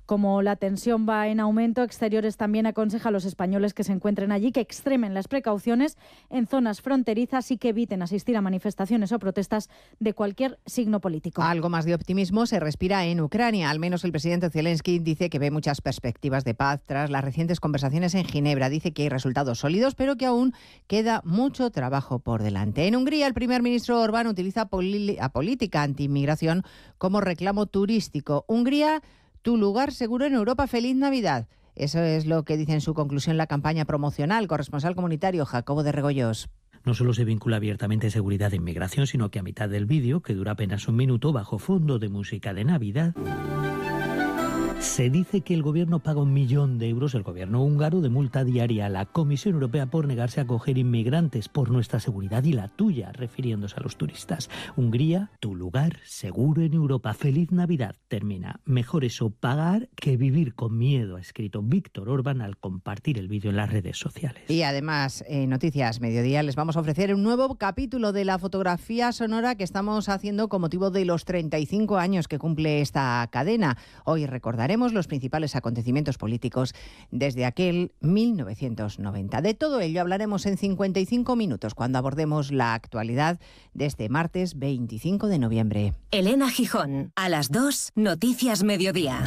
Como la tensión va en aumento, Exteriores también aconseja a los españoles que se encuentren allí que extremen las precauciones en zonas fronterizas y que eviten asistir a manifestaciones o protestas de cualquier signo político. Algo más de optimismo se respira en Ucrania. Al menos el presidente Zelensky dice que ve muchas perspectivas de paz tras las recientes conversaciones en Ginebra. Dice que hay resultados sólidos, pero que aún queda mucho trabajo por delante. En Hungría, el primer ministro Orbán utiliza política anti-inmigración como reclamo turístico. Hungría, tu lugar seguro en Europa. ¡Feliz Navidad! Eso es lo que dice en su conclusión la campaña promocional. Corresponsal comunitario Jacobo de Regoyos. No solo se vincula abiertamente seguridad e inmigración, sino que a mitad del vídeo, que dura apenas un minuto, bajo fondo de música de Navidad, se dice que el gobierno paga 1 millón de euros, el gobierno húngaro, de multa diaria a la Comisión Europea por negarse a acoger inmigrantes, por nuestra seguridad y la tuya, refiriéndose a los turistas. Hungría, tu lugar seguro en Europa. ¡Feliz Navidad! Termina. Mejor eso pagar que vivir con miedo, ha escrito Víctor Orbán al compartir el vídeo en las redes sociales. Y además, en Noticias Mediodía les vamos a ofrecer un nuevo capítulo de la fotografía sonora que estamos haciendo con motivo de los 35 años que cumple esta cadena. Hoy recordaremos los principales acontecimientos políticos desde aquel 1990. De todo ello hablaremos en 55 minutos cuando abordemos la actualidad de este martes 25 de noviembre. Elena Gijón, a las 2, Noticias Mediodía.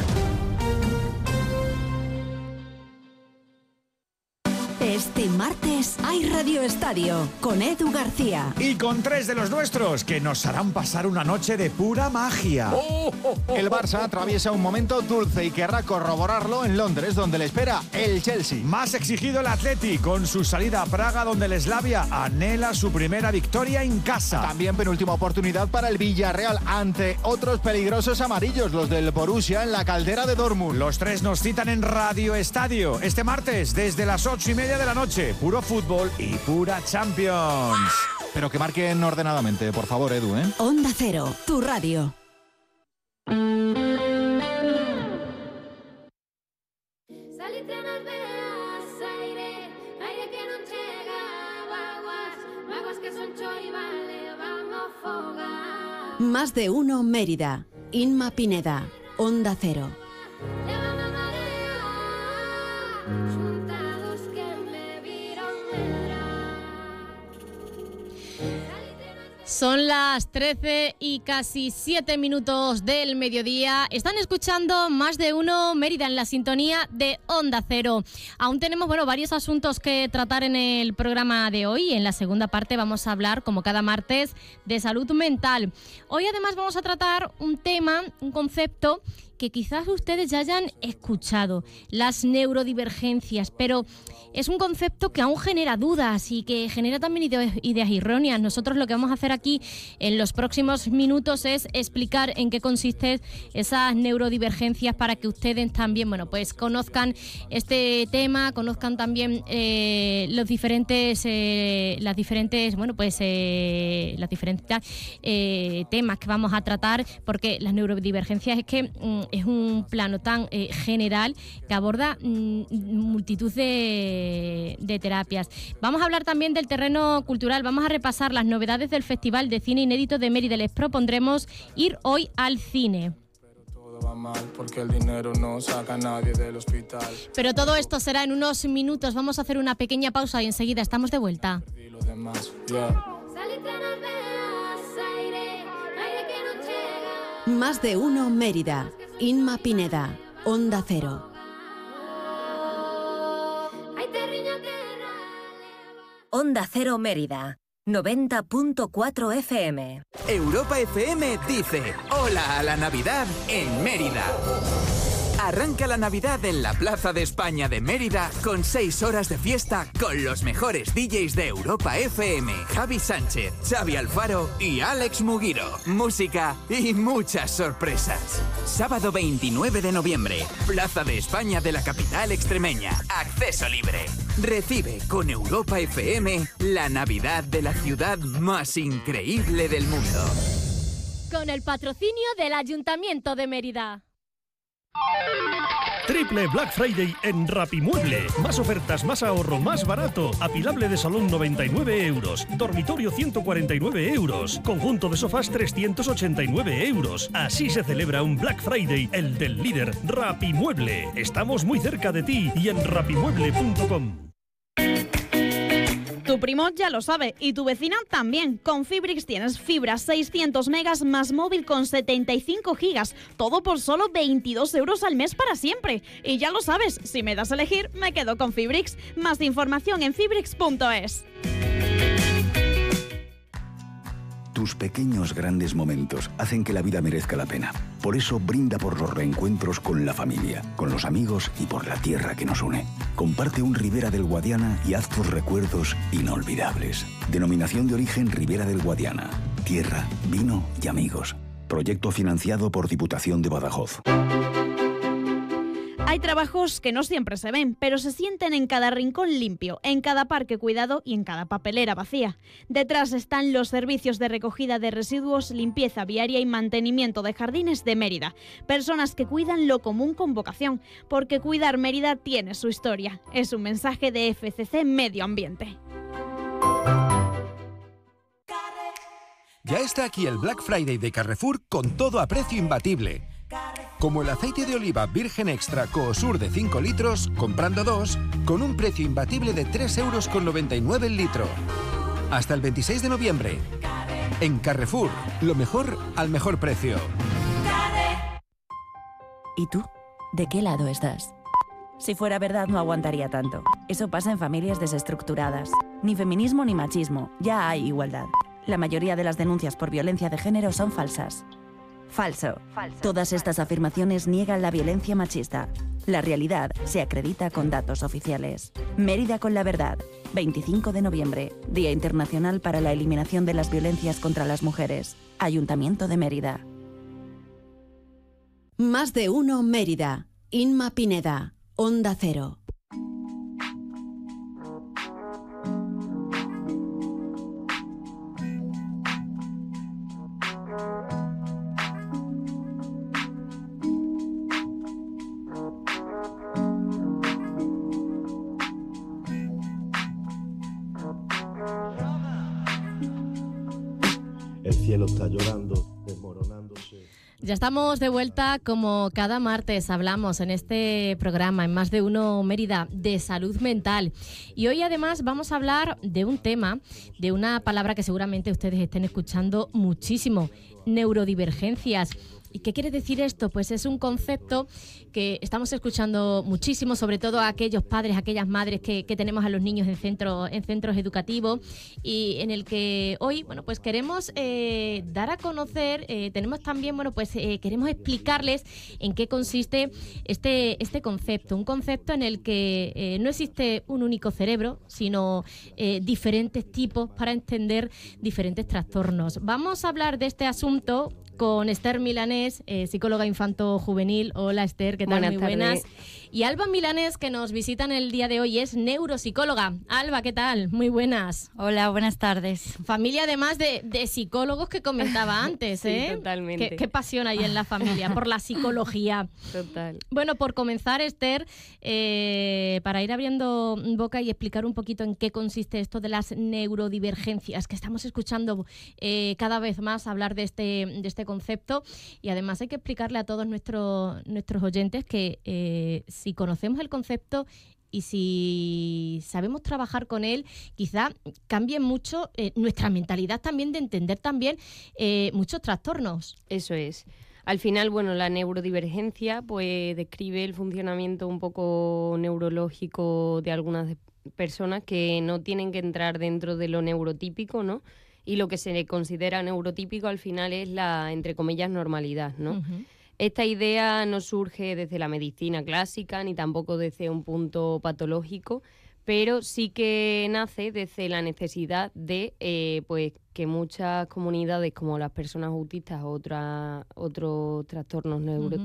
Este martes hay Radio Estadio con Edu García. Y con 3 de los nuestros que nos harán pasar una noche de pura magia. El Barça atraviesa un momento dulce y querrá corroborarlo en Londres, donde le espera el Chelsea. Más exigido el Atleti con su salida a Praga, donde el Slavia anhela su primera victoria en casa. También penúltima oportunidad para el Villarreal ante otros peligrosos amarillos, los del Borussia en la caldera de Dortmund. Los 3 nos citan en Radio Estadio este martes desde las 8:30 de la noche. Puro fútbol y pura Champions. Pero que marquen ordenadamente, por favor, Edu, ¿eh? Onda Cero, tu radio. Más de uno Mérida. Inma Pineda, Onda Cero. Son las 13 y casi 7 minutos del mediodía. Están escuchando Más de Uno Mérida en la sintonía de Onda Cero. Aún tenemos varios asuntos que tratar en el programa de hoy. En la segunda parte vamos a hablar, como cada martes, de salud mental. Hoy además vamos a tratar un tema, un concepto que quizás ustedes ya hayan escuchado, las neurodivergencias, pero es un concepto que aún genera dudas y que genera también ideas erróneas. Nosotros lo que vamos a hacer aquí en los próximos minutos es explicar en qué consisten esas neurodivergencias para que ustedes también, pues conozcan este tema, conozcan también las diferentes temas que vamos a tratar, porque las neurodivergencias es que es un plano tan general que aborda multitud de terapias. Vamos a hablar también del terreno cultural, vamos a repasar las novedades del Festival de Cine Inédito de Mérida. Les propondremos ir hoy al cine. Porque el dinero no saca a nadie del hospital. Pero todo esto será en unos minutos. Vamos a hacer una pequeña pausa y enseguida estamos de vuelta. Más de uno Mérida. Inma Pineda, Onda Cero. Onda Cero Mérida, 90.4 FM. Europa FM dice hola a la Navidad en Mérida. Arranca la Navidad en la Plaza de España de Mérida con 6 horas de fiesta con los mejores DJs de Europa FM, Javi Sánchez, Xavi Alfaro y Alex Mugiro. Música y muchas sorpresas. Sábado 29 de noviembre, Plaza de España de la capital extremeña. Acceso libre. Recibe con Europa FM la Navidad de la ciudad más increíble del mundo. Con el patrocinio del Ayuntamiento de Mérida. Triple Black Friday en Rapimueble. Más ofertas, más ahorro, más barato. Apilable de salón 99 euros. Dormitorio 149 euros. Conjunto de sofás 389 euros. Así se celebra un Black Friday, el del líder Rapimueble. Estamos muy cerca de ti y en rapimueble.com. Tu primo ya lo sabe y tu vecina también. Con Fibrix tienes fibra 600 megas más móvil con 75 gigas. Todo por solo 22 euros al mes para siempre. Y ya lo sabes, si me das a elegir, me quedo con Fibrix. Más información en fibrix.es. Tus pequeños grandes momentos hacen que la vida merezca la pena. Por eso brinda por los reencuentros con la familia, con los amigos y por la tierra que nos une. Comparte un Ribera del Guadiana y haz tus recuerdos inolvidables. Denominación de origen Ribera del Guadiana. Tierra, vino y amigos. Proyecto financiado por Diputación de Badajoz. Hay trabajos que no siempre se ven, pero se sienten en cada rincón limpio, en cada parque cuidado y en cada papelera vacía. Detrás están los servicios de recogida de residuos, limpieza viaria y mantenimiento de jardines de Mérida. Personas que cuidan lo común con vocación, porque cuidar Mérida tiene su historia. Es un mensaje de FCC Medio Ambiente. Ya está aquí el Black Friday de Carrefour con todo a precio imbatible. Como el aceite de oliva virgen extra Coosur de 5 litros, comprando 2, con un precio imbatible de 3,99 € el litro. Hasta el 26 de noviembre. En Carrefour, lo mejor al mejor precio. ¿Y tú? ¿De qué lado estás? Si fuera verdad no aguantaría tanto. Eso pasa en familias desestructuradas. Ni feminismo ni machismo, ya hay igualdad. La mayoría de las denuncias por violencia de género son falsas. Falso. Todas estas afirmaciones niegan la violencia machista. La realidad se acredita con datos oficiales. Mérida con la verdad. 25 de noviembre, Día Internacional para la Eliminación de las Violencias contra las Mujeres. Ayuntamiento de Mérida. Más de uno Mérida. Inma Pineda. Onda Cero. El cielo está llorando, desmoronándose. Ya estamos de vuelta, como cada martes hablamos en este programa, en Más de Uno Mérida, de salud mental. Y hoy además vamos a hablar de un tema, de una palabra que seguramente ustedes estén escuchando muchísimo: neurodivergencias. ¿Y qué quiere decir esto? Pues es un concepto que estamos escuchando muchísimo, sobre todo a aquellos padres, a aquellas madres que tenemos a los niños en centros educativos, y en el que hoy, bueno, pues queremos dar a conocer, tenemos también, bueno, pues queremos explicarles en qué consiste este concepto, un concepto en el que no existe un único cerebro, sino diferentes tipos para entender diferentes trastornos. Vamos a hablar de este asunto con Esther Milanés, psicóloga infanto-juvenil. Hola Esther, ¿qué tal? Muy buenas. Y Alba Milanés, que nos visita en el día de hoy, es neuropsicóloga. Alba, ¿qué tal? Muy buenas. Hola, buenas tardes. Familia además de psicólogos que comentaba antes, ¿eh? Sí, totalmente. Qué pasión hay en la familia por la psicología. Total. Bueno, por comenzar, Esther, para ir abriendo boca y explicar un poquito en qué consiste esto de las neurodivergencias, que estamos escuchando cada vez más hablar de este concepto, y además hay que explicarle a todos nuestros oyentes que si conocemos el concepto y si sabemos trabajar con él, quizá cambie mucho nuestra mentalidad también, de entender también muchos trastornos. Eso es. Al final, bueno, la neurodivergencia pues describe el funcionamiento un poco neurológico de algunas personas que no tienen que entrar dentro de lo neurotípico, ¿no? Y lo que se le considera neurotípico al final es la, entre comillas, normalidad, ¿no? Uh-huh. Esta idea no surge desde la medicina clásica ni tampoco desde un punto patológico, pero sí que nace desde la necesidad de pues que muchas comunidades, como las personas autistas o otros trastornos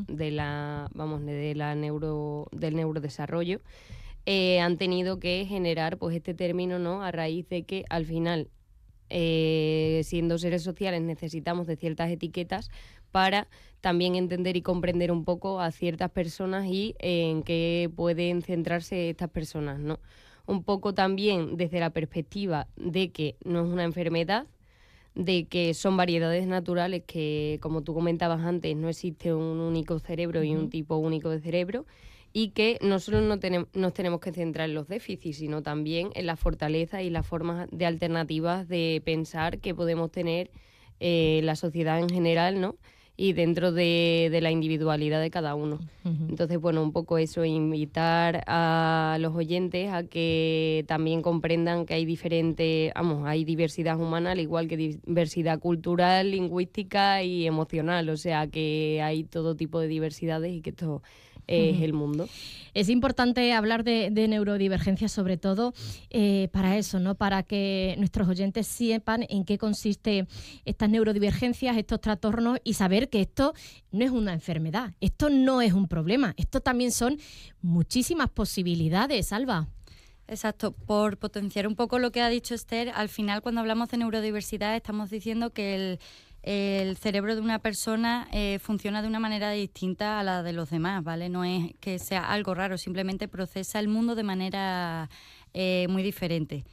del neurodesarrollo, han tenido que generar pues este término, ¿no? A raíz de que al final siendo seres sociales necesitamos de ciertas etiquetas para también entender y comprender un poco a ciertas personas y en qué pueden centrarse estas personas, ¿no? Un poco también desde la perspectiva de que no es una enfermedad, de que son variedades naturales que, como tú comentabas antes, no existe un único cerebro y un tipo único de cerebro, y que no solo nos tenemos que centrar en los déficits, sino también en las fortalezas y las formas de alternativas de pensar que podemos tener la sociedad en general, ¿no? Y dentro de la individualidad de cada uno. Entonces, bueno, un poco eso, invitar a los oyentes a que también comprendan que hay hay diversidad humana, al igual que diversidad cultural, lingüística y emocional, o sea, que hay todo tipo de diversidades y que esto es el mundo. Es importante hablar de neurodivergencia, sobre todo para eso, ¿no? Para que nuestros oyentes sepan en qué consiste estas neurodivergencias, estos trastornos, y saber que esto no es una enfermedad, esto no es un problema, esto también son muchísimas posibilidades, Alba. Exacto, por potenciar un poco lo que ha dicho Esther, al final cuando hablamos de neurodiversidad estamos diciendo que el cerebro de una persona funciona de una manera distinta a la de los demás, ¿vale? No es que sea algo raro, simplemente procesa el mundo de manera muy diferente.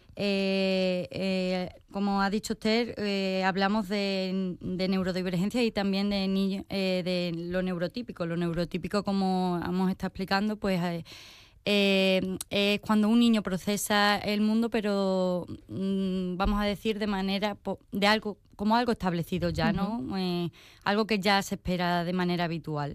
Como ha dicho Esther, hablamos de neurodivergencia y también de lo neurotípico. Lo neurotípico, como hemos estado explicando, pues es cuando un niño procesa el mundo, pero vamos a decir de manera de algo como algo establecido ya, ¿no? Algo que ya se espera de manera habitual.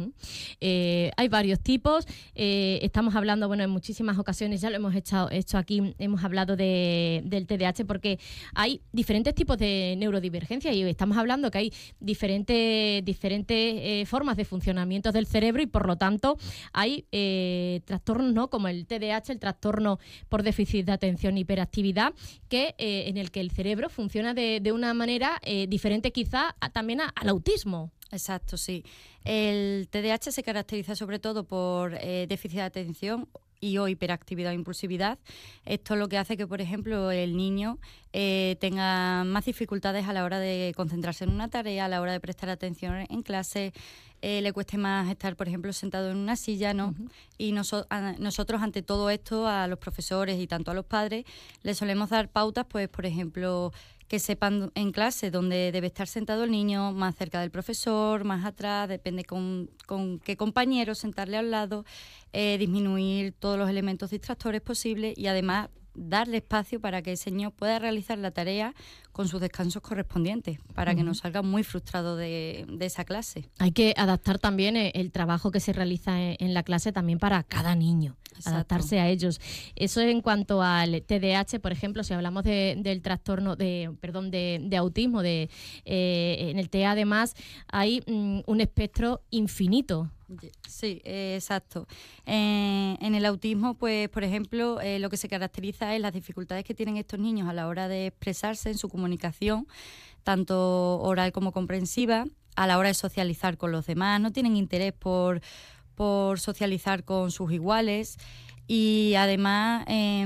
Hay varios tipos, estamos hablando, bueno, en muchísimas ocasiones ya lo hemos hecho aquí, hemos hablado del TDAH, porque hay diferentes tipos de neurodivergencia y estamos hablando que hay diferentes formas de funcionamiento del cerebro, y por lo tanto hay trastornos, ¿no? Como el TDAH, el trastorno por déficit de atención e hiperactividad, que en el que el cerebro funciona de una manera diferente quizá también al autismo. Exacto, sí. El TDAH se caracteriza sobre todo por déficit de atención o hiperactividad o impulsividad. Esto lo que hace que, por ejemplo, el niño tenga más dificultades a la hora de concentrarse en una tarea, a la hora de prestar atención en clase, le cueste más estar, por ejemplo, sentado en una silla, ¿no? Y nosotros, ante todo esto, a los profesores y tanto a los padres, les solemos dar pautas, pues, por ejemplo, que sepan en clase dónde debe estar sentado el niño, más cerca del profesor, más atrás, depende con qué compañero sentarle al lado, disminuir todos los elementos distractores posibles y además darle espacio para que ese niño pueda realizar la tarea con sus descansos correspondientes, para que no salga muy frustrado de esa clase. Hay que adaptar también el trabajo que se realiza en la clase también para cada niño. Exacto. Adaptarse a ellos. Eso en cuanto al TDAH, por ejemplo, si hablamos del trastorno de autismo, en el TEA además hay un espectro infinito. Sí, exacto. En el autismo, pues, por ejemplo, lo que se caracteriza es las dificultades que tienen estos niños a la hora de expresarse en su comunicación, tanto oral como comprensiva, a la hora de socializar con los demás, no tienen interés por socializar con sus iguales, y además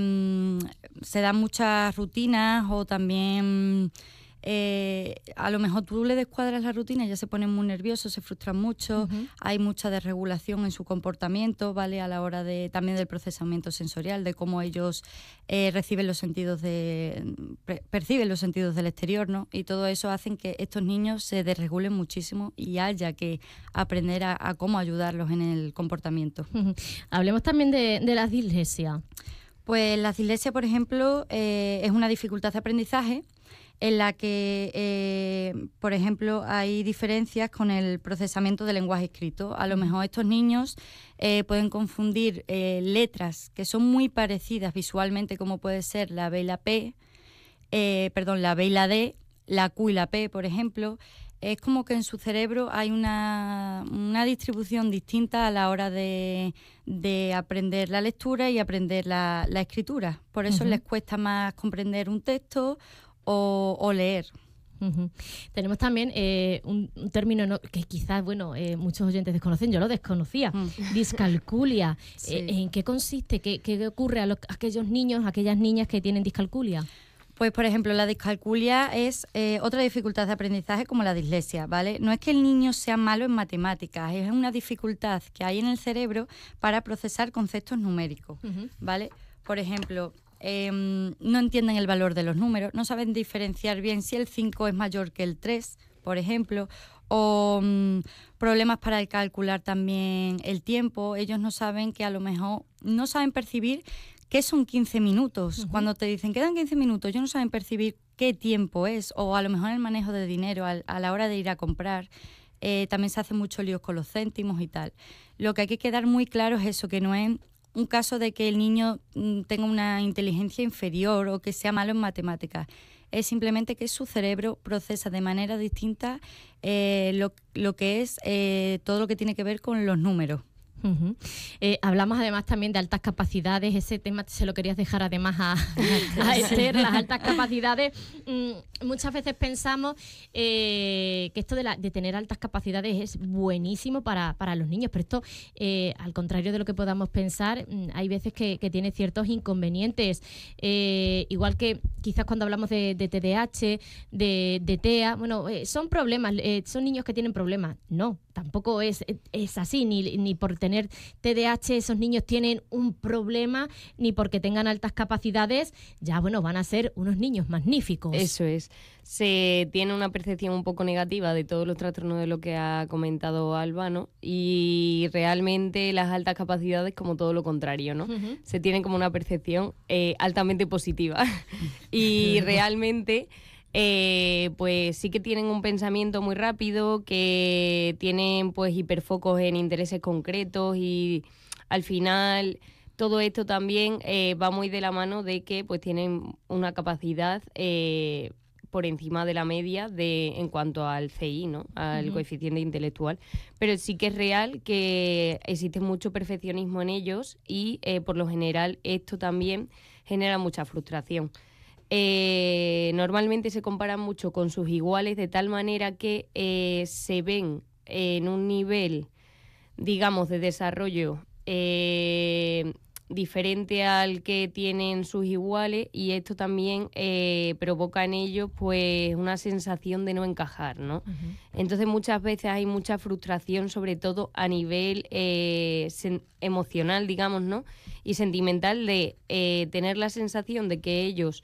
se dan muchas rutinas, o también a lo mejor tú le descuadras la rutina y ya se ponen muy nerviosos, se frustran mucho. Hay mucha desregulación en su comportamiento, ¿vale? A la hora también del procesamiento sensorial, de cómo ellos perciben los sentidos del exterior, ¿no? Y todo eso hace que estos niños se desregulen muchísimo y haya que aprender a cómo ayudarlos en el comportamiento. Hablemos también de la dislexia. Pues la dislexia, por ejemplo, es una dificultad de aprendizaje en la que, por ejemplo, hay diferencias con el procesamiento del lenguaje escrito. A lo mejor estos niños pueden confundir letras que son muy parecidas visualmente, como puede ser la B y la P, la B y la D, la Q y la P, por ejemplo. Es como que en su cerebro hay una distribución distinta a la hora de aprender la lectura y aprender la escritura. Por eso les cuesta más comprender un texto o leer. Tenemos también un término que quizás muchos oyentes desconocen, yo lo desconocía, discalculia. Sí. ¿En qué consiste? ¿Qué ocurre a aquellos niños, aquellas niñas que tienen discalculia? Pues, por ejemplo, la discalculia es otra dificultad de aprendizaje como la dislexia, ¿vale? No es que el niño sea malo en matemáticas, es una dificultad que hay en el cerebro para procesar conceptos numéricos, ¿vale? Por ejemplo, no entienden el valor de los números, no saben diferenciar bien si el 5 es mayor que el 3, por ejemplo, o problemas para calcular también el tiempo. Ellos no saben que a lo mejor no saben percibir qué son 15 minutos. Cuando te dicen quedan 15 minutos, ellos no saben percibir qué tiempo es, o a lo mejor el manejo de dinero a la hora de ir a comprar. También se hace mucho líos con los céntimos y tal. Lo que hay que quedar muy claro es eso, que no es un caso de que el niño tenga una inteligencia inferior o que sea malo en matemáticas. Es simplemente que su cerebro procesa de manera distinta lo que es todo lo que tiene que ver con los números. Hablamos además también de altas capacidades. Ese tema se lo querías dejar además a Esther, las altas capacidades. Muchas veces pensamos que esto de tener altas capacidades es buenísimo para los niños, pero esto, al contrario de lo que podamos pensar, hay veces que tiene ciertos inconvenientes. Igual que quizás cuando hablamos de TDAH, de TEA, bueno, son problemas, son niños que tienen problemas. No, tampoco es así, ni por tener TDAH esos niños tienen un problema, ni porque tengan altas capacidades, ya bueno, van a ser unos niños magníficos. Eso es. Se tiene una percepción un poco negativa de todos los trastornos de lo que ha comentado Alba, ¿no? Y realmente las altas capacidades como todo lo contrario, ¿no? Se tiene como una percepción altamente positiva. Y realmente pues sí que tienen un pensamiento muy rápido, que tienen pues hiperfocos en intereses concretos, y al final todo esto también va muy de la mano de que pues tienen una capacidad por encima de la media en cuanto al CI, ¿no? Al coeficiente intelectual. Pero sí que es real que existe mucho perfeccionismo en ellos, y por lo general esto también genera mucha frustración. Normalmente se comparan mucho con sus iguales, de tal manera que se ven en un nivel, digamos, de desarrollo diferente al que tienen sus iguales, y esto también provoca en ellos pues una sensación de no encajar, ¿no? Entonces muchas veces hay mucha frustración, sobre todo a nivel emocional, digamos, ¿no? Y sentimental, de tener la sensación de que ellos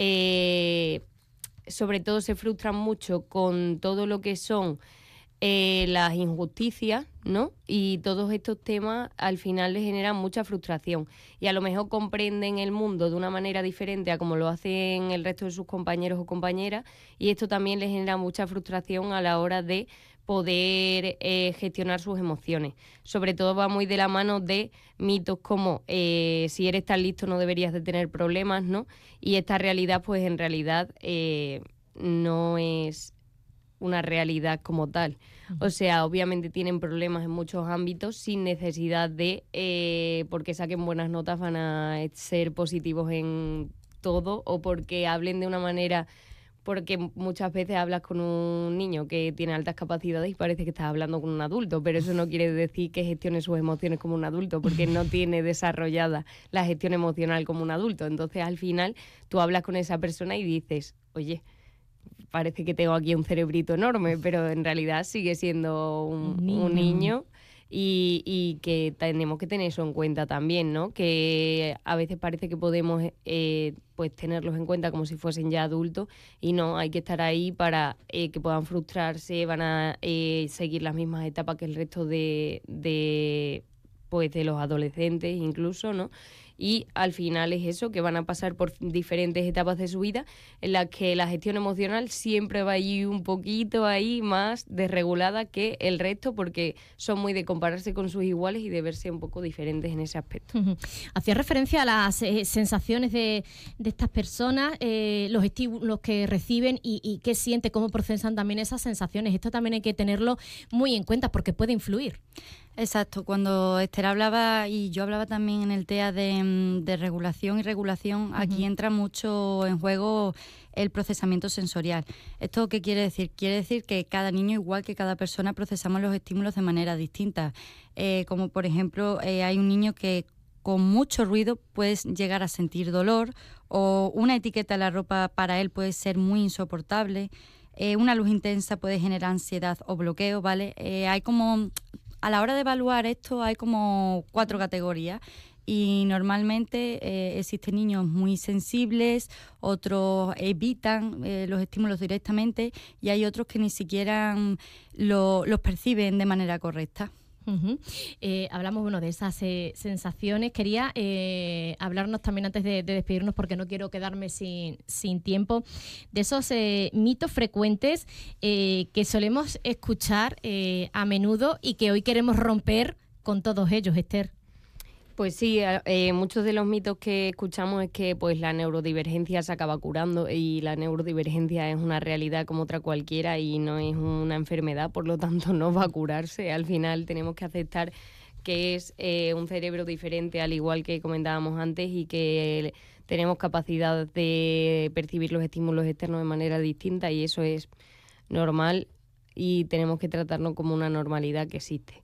sobre todo se frustran mucho con todo lo que son las injusticias, ¿no? Y todos estos temas al final les generan mucha frustración, y a lo mejor comprenden el mundo de una manera diferente a como lo hacen el resto de sus compañeros o compañeras, y esto también les genera mucha frustración a la hora de poder gestionar sus emociones. Sobre todo va muy de la mano de mitos como si eres tan listo no deberías de tener problemas, ¿no? Y esta realidad pues en realidad no es una realidad como tal. O sea, obviamente tienen problemas en muchos ámbitos sin necesidad de, porque saquen buenas notas, van a ser positivos en todo, o porque hablen de una manera... Porque muchas veces hablas con un niño que tiene altas capacidades y parece que estás hablando con un adulto, pero eso no quiere decir que gestione sus emociones como un adulto, porque no tiene desarrollada la gestión emocional como un adulto. Entonces, al final, tú hablas con esa persona y dices, oye, parece que tengo aquí un cerebrito enorme, pero en realidad sigue siendo un niño. Y que tenemos que tener eso en cuenta también, ¿no? Que a veces parece que podemos pues tenerlos en cuenta como si fuesen ya adultos, y no, hay que estar ahí para que puedan frustrarse, van a seguir las mismas etapas que el resto de los adolescentes incluso, ¿no? Y al final es eso, que van a pasar por diferentes etapas de su vida en las que la gestión emocional siempre va a ir un poquito ahí más desregulada que el resto, porque son muy de compararse con sus iguales y de verse un poco diferentes en ese aspecto. Hacía referencia a las sensaciones de estas personas, los estímulos que reciben y qué sienten, cómo procesan también esas sensaciones. Esto también hay que tenerlo muy en cuenta porque puede influir. Exacto, cuando Esther hablaba y yo hablaba también en el TEA de regulación y regulación, aquí entra mucho en juego el procesamiento sensorial. ¿Esto qué quiere decir? Quiere decir que cada niño, igual que cada persona, procesamos los estímulos de manera distinta. Como por ejemplo, hay un niño que con mucho ruido puedes llegar a sentir dolor, o una etiqueta en la ropa para él puede ser muy insoportable. Una luz intensa puede generar ansiedad o bloqueo, ¿vale? Hay como, a la hora de evaluar esto, hay como 4 categorías. Y normalmente existen niños muy sensibles, otros evitan los estímulos directamente, y hay otros que ni siquiera los perciben de manera correcta. Hablamos de esas sensaciones. Quería hablarnos también antes de despedirnos, porque no quiero quedarme sin tiempo, de esos mitos frecuentes que solemos escuchar a menudo y que hoy queremos romper con todos ellos, Esther. Pues sí, muchos de los mitos que escuchamos es que pues la neurodivergencia se acaba curando, y la neurodivergencia es una realidad como otra cualquiera y no es una enfermedad, por lo tanto no va a curarse. Al final tenemos que aceptar que es un cerebro diferente, al igual que comentábamos antes, y que tenemos capacidad de percibir los estímulos externos de manera distinta, y eso es normal y tenemos que tratarlo como una normalidad que existe.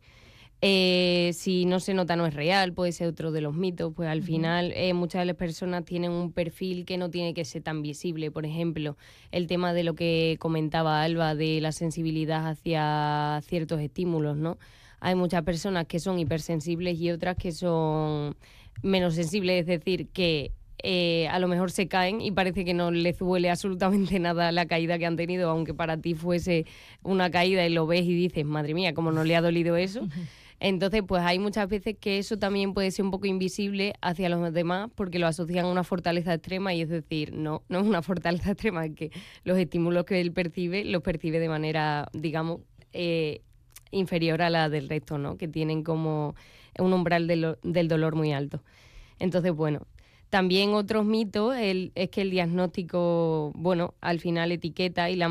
Si no se nota, no es real, puede ser otro de los mitos. Pues al final muchas de las personas tienen un perfil que no tiene que ser tan visible. Por ejemplo, el tema de lo que comentaba Alba, de la sensibilidad hacia ciertos estímulos, ¿no? Hay muchas personas que son hipersensibles y otras que son menos sensibles, es decir, que a lo mejor se caen y parece que no les duele absolutamente nada la caída que han tenido, aunque para ti fuese una caída y lo ves y dices, madre mía, ¿cómo no le ha dolido eso? Entonces, pues hay muchas veces que eso también puede ser un poco invisible hacia los demás, porque lo asocian a una fortaleza extrema, y es decir, no es una fortaleza extrema, es que los estímulos que él percibe, los percibe de manera, digamos, inferior a la del resto, ¿no? Que tienen como un umbral del dolor muy alto. Entonces, bueno, también otros mitos es que el diagnóstico, bueno, al final etiqueta, y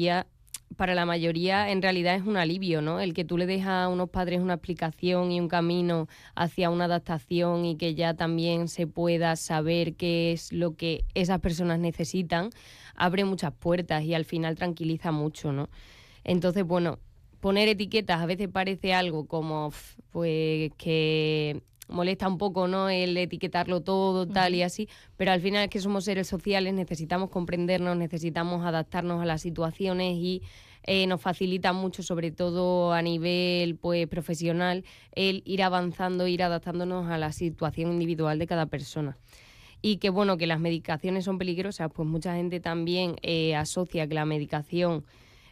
para la mayoría en realidad es un alivio, ¿no? El que tú le dejas a unos padres una explicación y un camino hacia una adaptación, y que ya también se pueda saber qué es lo que esas personas necesitan, abre muchas puertas y al final tranquiliza mucho, ¿no? Entonces, bueno, poner etiquetas a veces parece algo como, pues, que molesta un poco, ¿no? El etiquetarlo todo, tal y así, pero al final es que somos seres sociales, necesitamos comprendernos, necesitamos adaptarnos a las situaciones, y nos facilita mucho, sobre todo a nivel pues profesional, el ir avanzando, ir adaptándonos a la situación individual de cada persona. Y que bueno, que las medicaciones son peligrosas, pues mucha gente también asocia que la medicación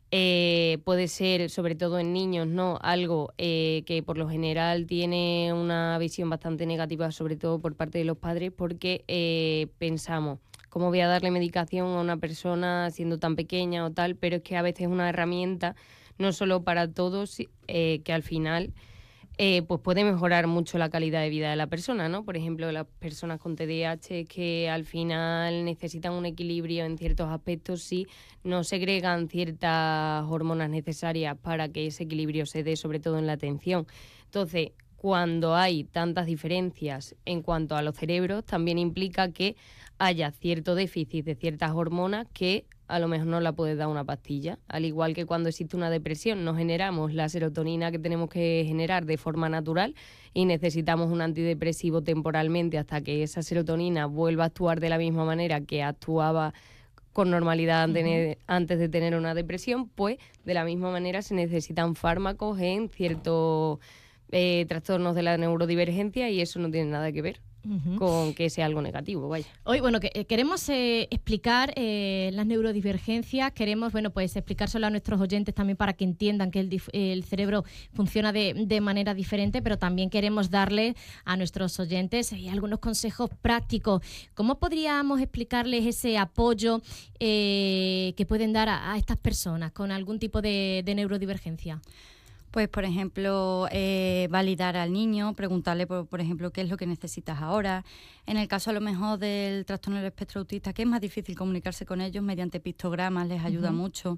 puede ser, sobre todo en niños, ¿no? Algo que por lo general tiene una visión bastante negativa, sobre todo por parte de los padres, porque pensamos, ¿cómo voy a darle medicación a una persona siendo tan pequeña o tal? Pero es que a veces es una herramienta, no solo para todos, que al final pues puede mejorar mucho la calidad de vida de la persona, ¿no? Por ejemplo, las personas con TDAH, que al final necesitan un equilibrio en ciertos aspectos, si no segregan ciertas hormonas necesarias para que ese equilibrio se dé, sobre todo en la atención. Entonces, cuando hay tantas diferencias en cuanto a los cerebros, también implica que haya cierto déficit de ciertas hormonas que a lo mejor no la puede dar una pastilla. Al igual que cuando existe una depresión, no generamos la serotonina que tenemos que generar de forma natural y necesitamos un antidepresivo temporalmente hasta que esa serotonina vuelva a actuar de la misma manera que actuaba con normalidad antes de tener una depresión, pues de la misma manera se necesitan fármacos en ciertos trastornos de la neurodivergencia, y eso no tiene nada que ver con que sea algo negativo, vaya. Hoy, bueno, queremos explicar las neurodivergencias, queremos, bueno, pues explicárselo a nuestros oyentes también para que entiendan que el cerebro funciona de manera diferente, pero también queremos darle a nuestros oyentes algunos consejos prácticos. ¿Cómo podríamos explicarles ese apoyo que pueden dar a estas personas con algún tipo de neurodivergencia? Pues, por ejemplo, validar al niño, preguntarle, por ejemplo, qué es lo que necesitas ahora. En el caso, a lo mejor, del trastorno del espectro autista, que es más difícil comunicarse con ellos mediante pictogramas, les ayuda mucho.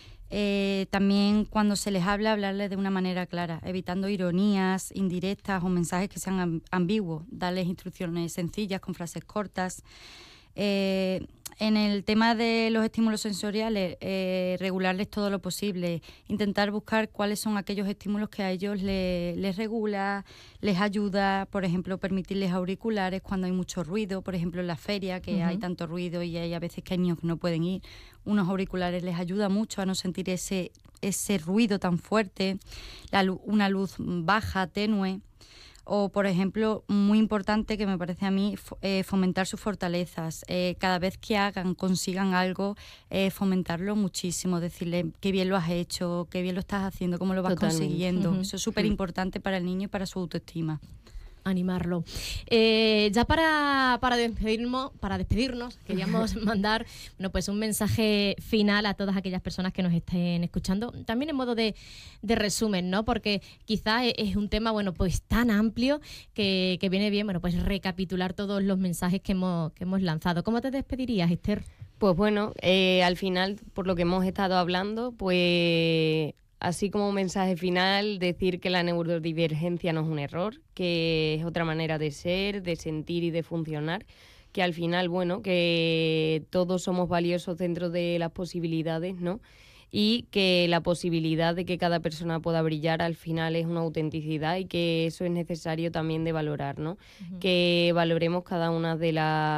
También, cuando se les hablarles de una manera clara, evitando ironías, indirectas o mensajes que sean ambiguos. Darles instrucciones sencillas, con frases cortas. en el tema de los estímulos sensoriales, regularles todo lo posible, intentar buscar cuáles son aquellos estímulos que a ellos les regula, les ayuda, por ejemplo, permitirles auriculares cuando hay mucho ruido, por ejemplo en la feria, que hay tanto ruido y hay a veces que hay niños que no pueden ir, unos auriculares les ayuda mucho a no sentir ese ruido tan fuerte, una luz baja, tenue. O, por ejemplo, muy importante que me parece a mí, fomentar sus fortalezas. Cada vez que consigan algo, fomentarlo muchísimo, decirle qué bien lo has hecho, qué bien lo estás haciendo, cómo lo vas consiguiendo. Eso es súper importante para el niño y para su autoestima. Animarlo. Ya para despedirnos, queríamos mandar pues un mensaje final a todas aquellas personas que nos estén escuchando, también en modo de resumen, ¿no? Porque quizás es un tema pues tan amplio que viene bien pues recapitular todos los mensajes que hemos lanzado. ¿Cómo te despedirías, Esther? Pues bueno, al final, por lo que hemos estado hablando, pues así como mensaje final, decir que la neurodivergencia no es un error, que es otra manera de ser, de sentir y de funcionar, que al final, que todos somos valiosos dentro de las posibilidades, ¿no? Y que la posibilidad de que cada persona pueda brillar al final es una autenticidad y que eso es necesario también de valorar, ¿no? Que valoremos cada una de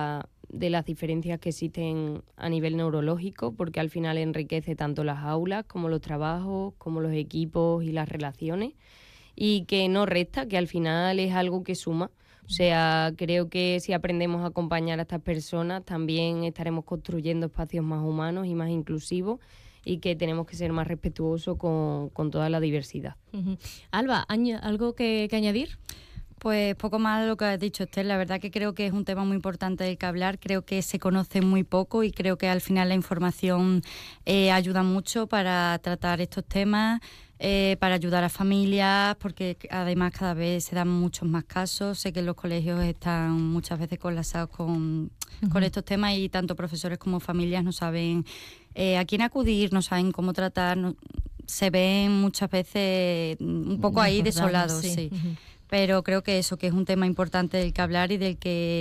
las diferencias que existen a nivel neurológico, porque al final enriquece tanto las aulas como los trabajos, como los equipos y las relaciones, y que no resta, que al final es algo que suma. O sea, creo que si aprendemos a acompañar a estas personas, también estaremos construyendo espacios más humanos y más inclusivos, y que tenemos que ser más respetuosos con toda la diversidad. Alba, ¿algo que añadir? Pues poco más de lo que has dicho, Esther. La verdad que creo que es un tema muy importante del que hablar. Creo que se conoce muy poco y creo que al final la información ayuda mucho para tratar estos temas, para ayudar a familias, porque además cada vez se dan muchos más casos. Sé que los colegios están muchas veces colapsados con estos temas y tanto profesores como familias no saben a quién acudir, no saben cómo tratar. Se ven muchas veces un poco ahí desolados, sí. Pero creo que eso, que es un tema importante del que hablar y el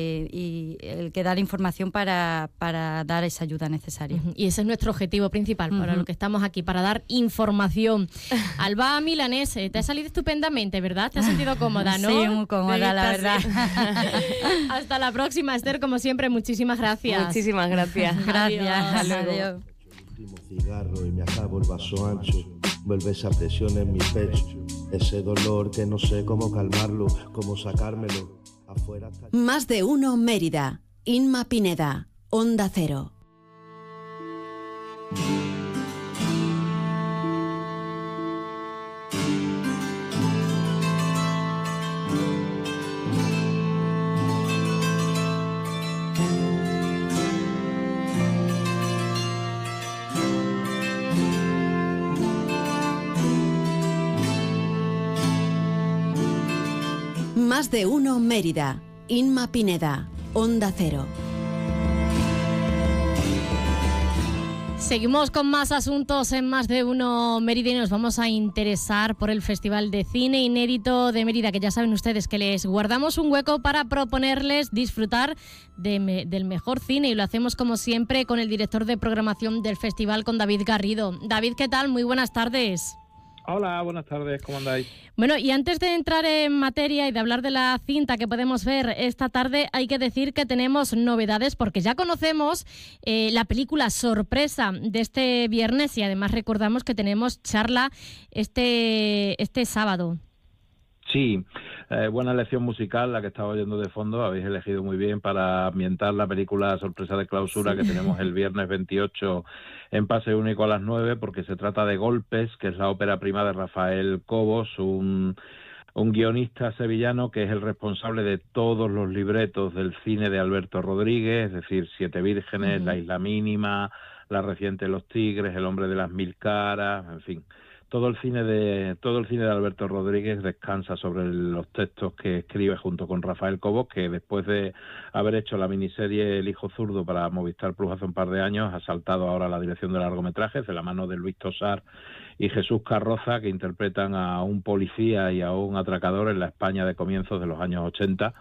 que dar información para dar esa ayuda necesaria. Y ese es nuestro objetivo principal, para lo que estamos aquí, para dar información. Alba Milanés, te ha salido estupendamente, ¿verdad? Te has sentido cómoda, ¿no? Sí, muy cómoda, la verdad. Hasta la próxima, Esther, como siempre, muchísimas gracias. Muchísimas gracias. Gracias. Adiós. El último cigarro y me acabo el vaso ancho. Vuelve esa presión en mi pecho. Ese dolor que no sé cómo calmarlo, cómo sacármelo. Afuera está... Más de uno Mérida. Inma Pineda. Onda Cero. Más de uno Mérida. Inma Pineda. Onda Cero. Seguimos con más asuntos en Más de uno Mérida y nos vamos a interesar por el Festival de Cine Inédito de Mérida, que ya saben ustedes que les guardamos un hueco para proponerles disfrutar del mejor cine, y lo hacemos como siempre con el director de programación del festival, con David Garrido. David, ¿qué tal? Muy buenas tardes. Hola, buenas tardes, ¿cómo andáis? Bueno, y antes de entrar en materia y de hablar de la cinta que podemos ver esta tarde, hay que decir que tenemos novedades, porque ya conocemos la película sorpresa de este viernes y además recordamos que tenemos charla este sábado. Sí, buena elección musical la que estaba oyendo de fondo. Habéis elegido muy bien para ambientar la película sorpresa de clausura que tenemos el viernes 28 en pase único a las 9, porque se trata de Golpes, que es la ópera prima de Rafael Cobos, un guionista sevillano que es el responsable de todos los libretos del cine de Alberto Rodríguez, es decir, Siete Vírgenes, La Isla Mínima, la reciente Los Tigres, El Hombre de las Mil Caras, en fin. Todo el cine de Alberto Rodríguez descansa sobre los textos que escribe junto con Rafael Cobos, que después de haber hecho la miniserie El Hijo Zurdo para Movistar Plus hace un par de años, ha saltado ahora a la dirección de largometrajes de la mano de Luis Tosar y Jesús Carroza, que interpretan a un policía y a un atracador en la España de comienzos de los años 80,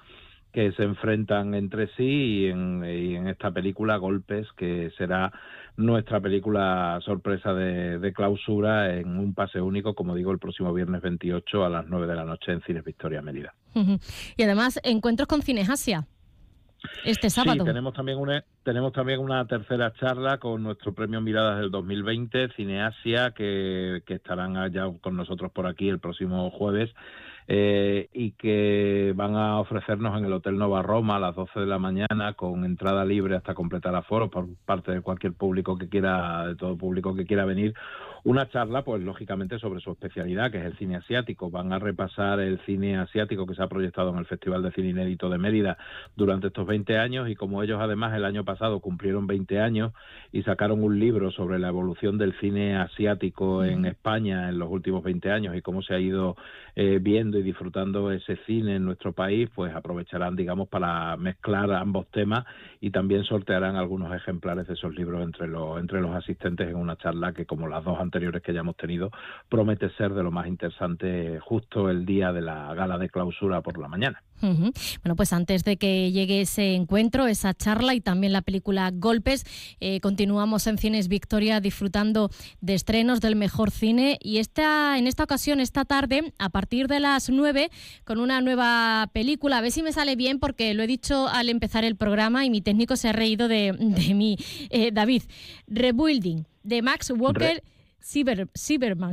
que se enfrentan entre sí y en esta película Golpes, que será nuestra película sorpresa de clausura en un pase único, como digo, el próximo viernes 28 a las 9 de la noche en Cines Victoria Mérida. Y además, encuentros con Cines Asia este sábado. Sí, tenemos también una tercera charla con nuestro premio Miradas del 2020, Cine Asia, que estarán ya con nosotros por aquí el próximo jueves. Y que van a ofrecernos en el Hotel Nova Roma a las 12 de la mañana con entrada libre hasta completar aforo por parte de cualquier público que quiera, de todo público que quiera venir, una charla pues lógicamente sobre su especialidad, que es el cine asiático. Van a repasar el cine asiático que se ha proyectado en el Festival de Cine Inédito de Mérida durante estos 20 años, y como ellos además el año pasado cumplieron 20 años y sacaron un libro sobre la evolución del cine asiático en España en los últimos 20 años y cómo se ha ido viendo y disfrutando ese cine en nuestro país, pues aprovecharán, digamos, para mezclar ambos temas, y también sortearán algunos ejemplares de esos libros entre los asistentes en una charla que, como las dos anteriores que ya hemos tenido, promete ser de lo más interesante justo el día de la gala de clausura por la mañana. Bueno, pues antes de que llegue ese encuentro, esa charla y también la película Golpes, continuamos en Cines Victoria disfrutando de estrenos del mejor cine, y en esta ocasión, esta tarde, a partir de las 9, con una nueva película. A ver si me sale bien, porque lo he dicho al empezar el programa y mi técnico se ha reído de mí. David, Rebuilding, de Max Walker Silverman.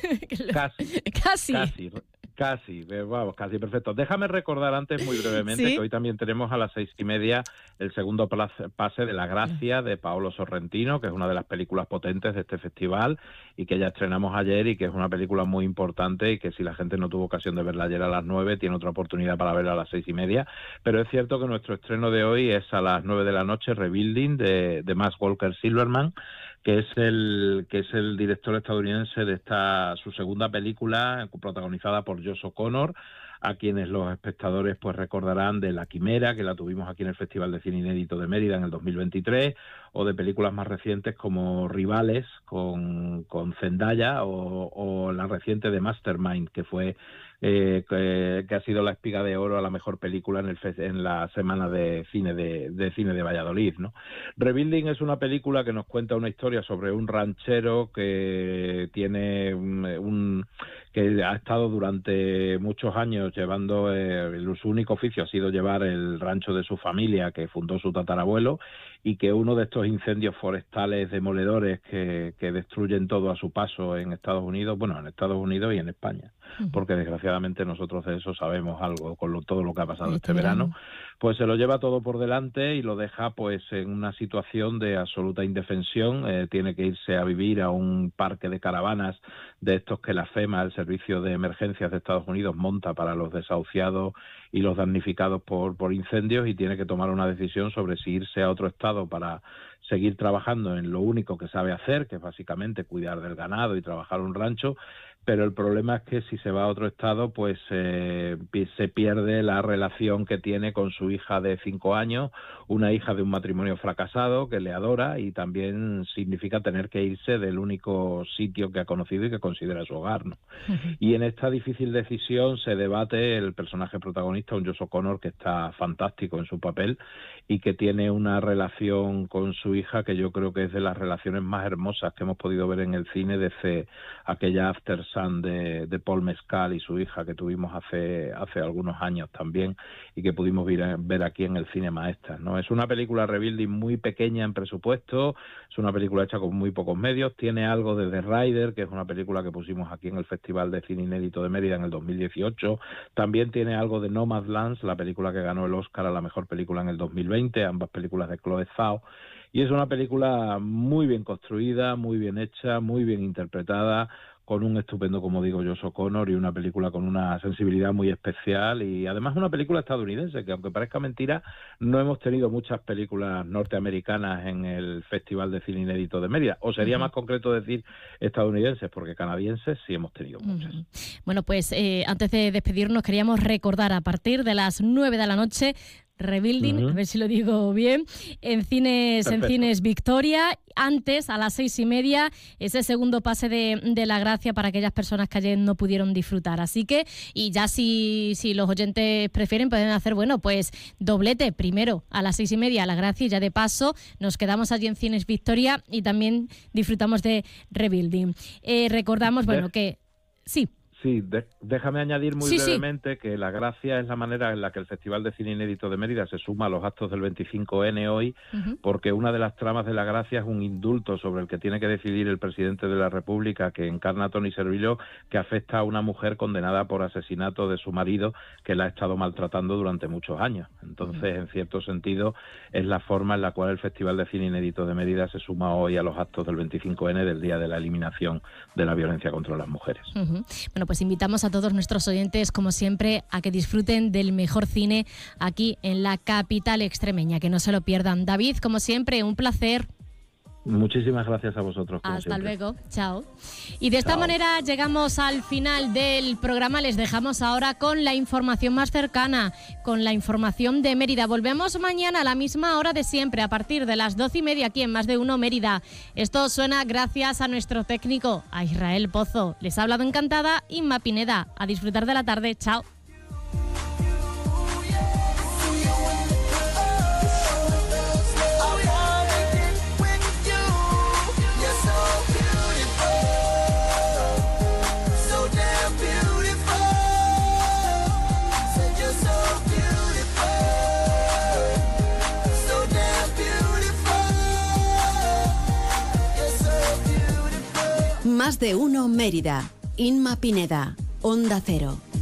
Casi, vamos, casi perfecto. Déjame recordar antes muy brevemente que hoy también tenemos a las 6:30 el segundo pase de La Gracia de Paolo Sorrentino, que es una de las películas potentes de este festival y que ya estrenamos ayer, y que es una película muy importante, y que si la gente no tuvo ocasión de verla ayer a las 9, tiene otra oportunidad para verla a las 6:30. Pero es cierto que nuestro estreno de hoy es a las 9 de la noche, Rebuilding, de Max Walker Silverman, que es el director estadounidense de su segunda película, protagonizada por Josh O'Connor, a quienes los espectadores pues recordarán de La Quimera, que la tuvimos aquí en el Festival de Cine Inédito de Mérida en el 2023, o de películas más recientes como Rivales con Zendaya, o la reciente de Mastermind, que fue que ha sido la espiga de oro a la mejor película en la semana de cine de Valladolid, ¿no? Rebuilding es una película que nos cuenta una historia sobre un ranchero que tiene que ha estado durante muchos años llevando, su único oficio ha sido llevar el rancho de su familia, que fundó su tatarabuelo, y que uno de estos incendios forestales demoledores que destruyen todo a su paso en Estados Unidos y en España, porque desgraciadamente nosotros de eso sabemos algo con todo lo que ha pasado este verano, pues se lo lleva todo por delante y lo deja pues en una situación de absoluta indefensión. Tiene que irse a vivir a un parque de caravanas de estos que la FEMA, el Servicio de Emergencias de Estados Unidos, monta para los desahuciados y los damnificados por incendios, y tiene que tomar una decisión sobre si irse a otro estado para seguir trabajando en lo único que sabe hacer, que es básicamente cuidar del ganado y trabajar un rancho. Pero el problema es que si se va a otro estado, pues se pierde la relación que tiene con su hija de 5 años, una hija de un matrimonio fracasado que le adora, y también significa tener que irse del único sitio que ha conocido y que considera su hogar, ¿no? Y en esta difícil decisión se debate el personaje protagonista, un Josh O'Connor que está fantástico en su papel y que tiene una relación con su hija que yo creo que es de las relaciones más hermosas que hemos podido ver en el cine desde aquella After Sun de Paul Mescal y su hija que tuvimos hace algunos años también, y que pudimos ver aquí en el Cine Maestas, ¿no? Es una película Rebuilding muy pequeña en presupuesto, es una película hecha con muy pocos medios, tiene algo de The Rider, que es una película que pusimos aquí en el Festival de Cine Inédito de Mérida en el 2018, también tiene algo de Nomadland, la película que ganó el Oscar a la mejor película en el 2020, ambas películas de Chloe Zhao, y es una película muy bien construida, muy bien hecha, muy bien interpretada, con un estupendo, como digo, Josh O'Connor, y una película con una sensibilidad muy especial, y además una película estadounidense, que aunque parezca mentira, no hemos tenido muchas películas norteamericanas en el Festival de Cine Inédito de Mérida, o sería más concreto decir estadounidenses, porque canadienses sí hemos tenido muchas. Bueno, pues antes de despedirnos queríamos recordar, a partir de las 9 de la noche, Rebuilding, a ver si lo digo bien, en Cines Victoria. Antes, a las 6:30, ese segundo pase de la Gracia para aquellas personas que ayer no pudieron disfrutar. Así que, y ya si los oyentes prefieren, pueden hacer, bueno, pues doblete. Primero a las 6:30 a la Gracia y ya de paso nos quedamos allí en Cines Victoria y también disfrutamos de Rebuilding. Recordamos, bueno, que... Sí. Sí, déjame añadir muy brevemente que la Gracia es la manera en la que el Festival de Cine Inédito de Mérida se suma a los actos del 25N hoy, porque una de las tramas de la Gracia es un indulto sobre el que tiene que decidir el presidente de la República, que encarna a Toni Servillo, que afecta a una mujer condenada por asesinato de su marido, que la ha estado maltratando durante muchos años. Entonces, en cierto sentido, es la forma en la cual el Festival de Cine Inédito de Mérida se suma hoy a los actos del 25N, del Día de la Eliminación de la Violencia contra las Mujeres. Bueno, pues invitamos a todos nuestros oyentes, como siempre, a que disfruten del mejor cine aquí en la capital extremeña, que no se lo pierdan. David, como siempre, un placer. Muchísimas gracias a vosotros. Hasta luego, chao. Y de esta manera llegamos al final del programa. Les dejamos ahora con la información más cercana, con la información de Mérida. Volvemos mañana a la misma hora de siempre, a partir de las 12:30 aquí en Más de Uno Mérida. Esto suena gracias a nuestro técnico, a Israel Pozo. Les ha hablado encantada Inma Pineda. A disfrutar de la tarde. Chao. Más de Uno Mérida. Inma Pineda, Onda Cero.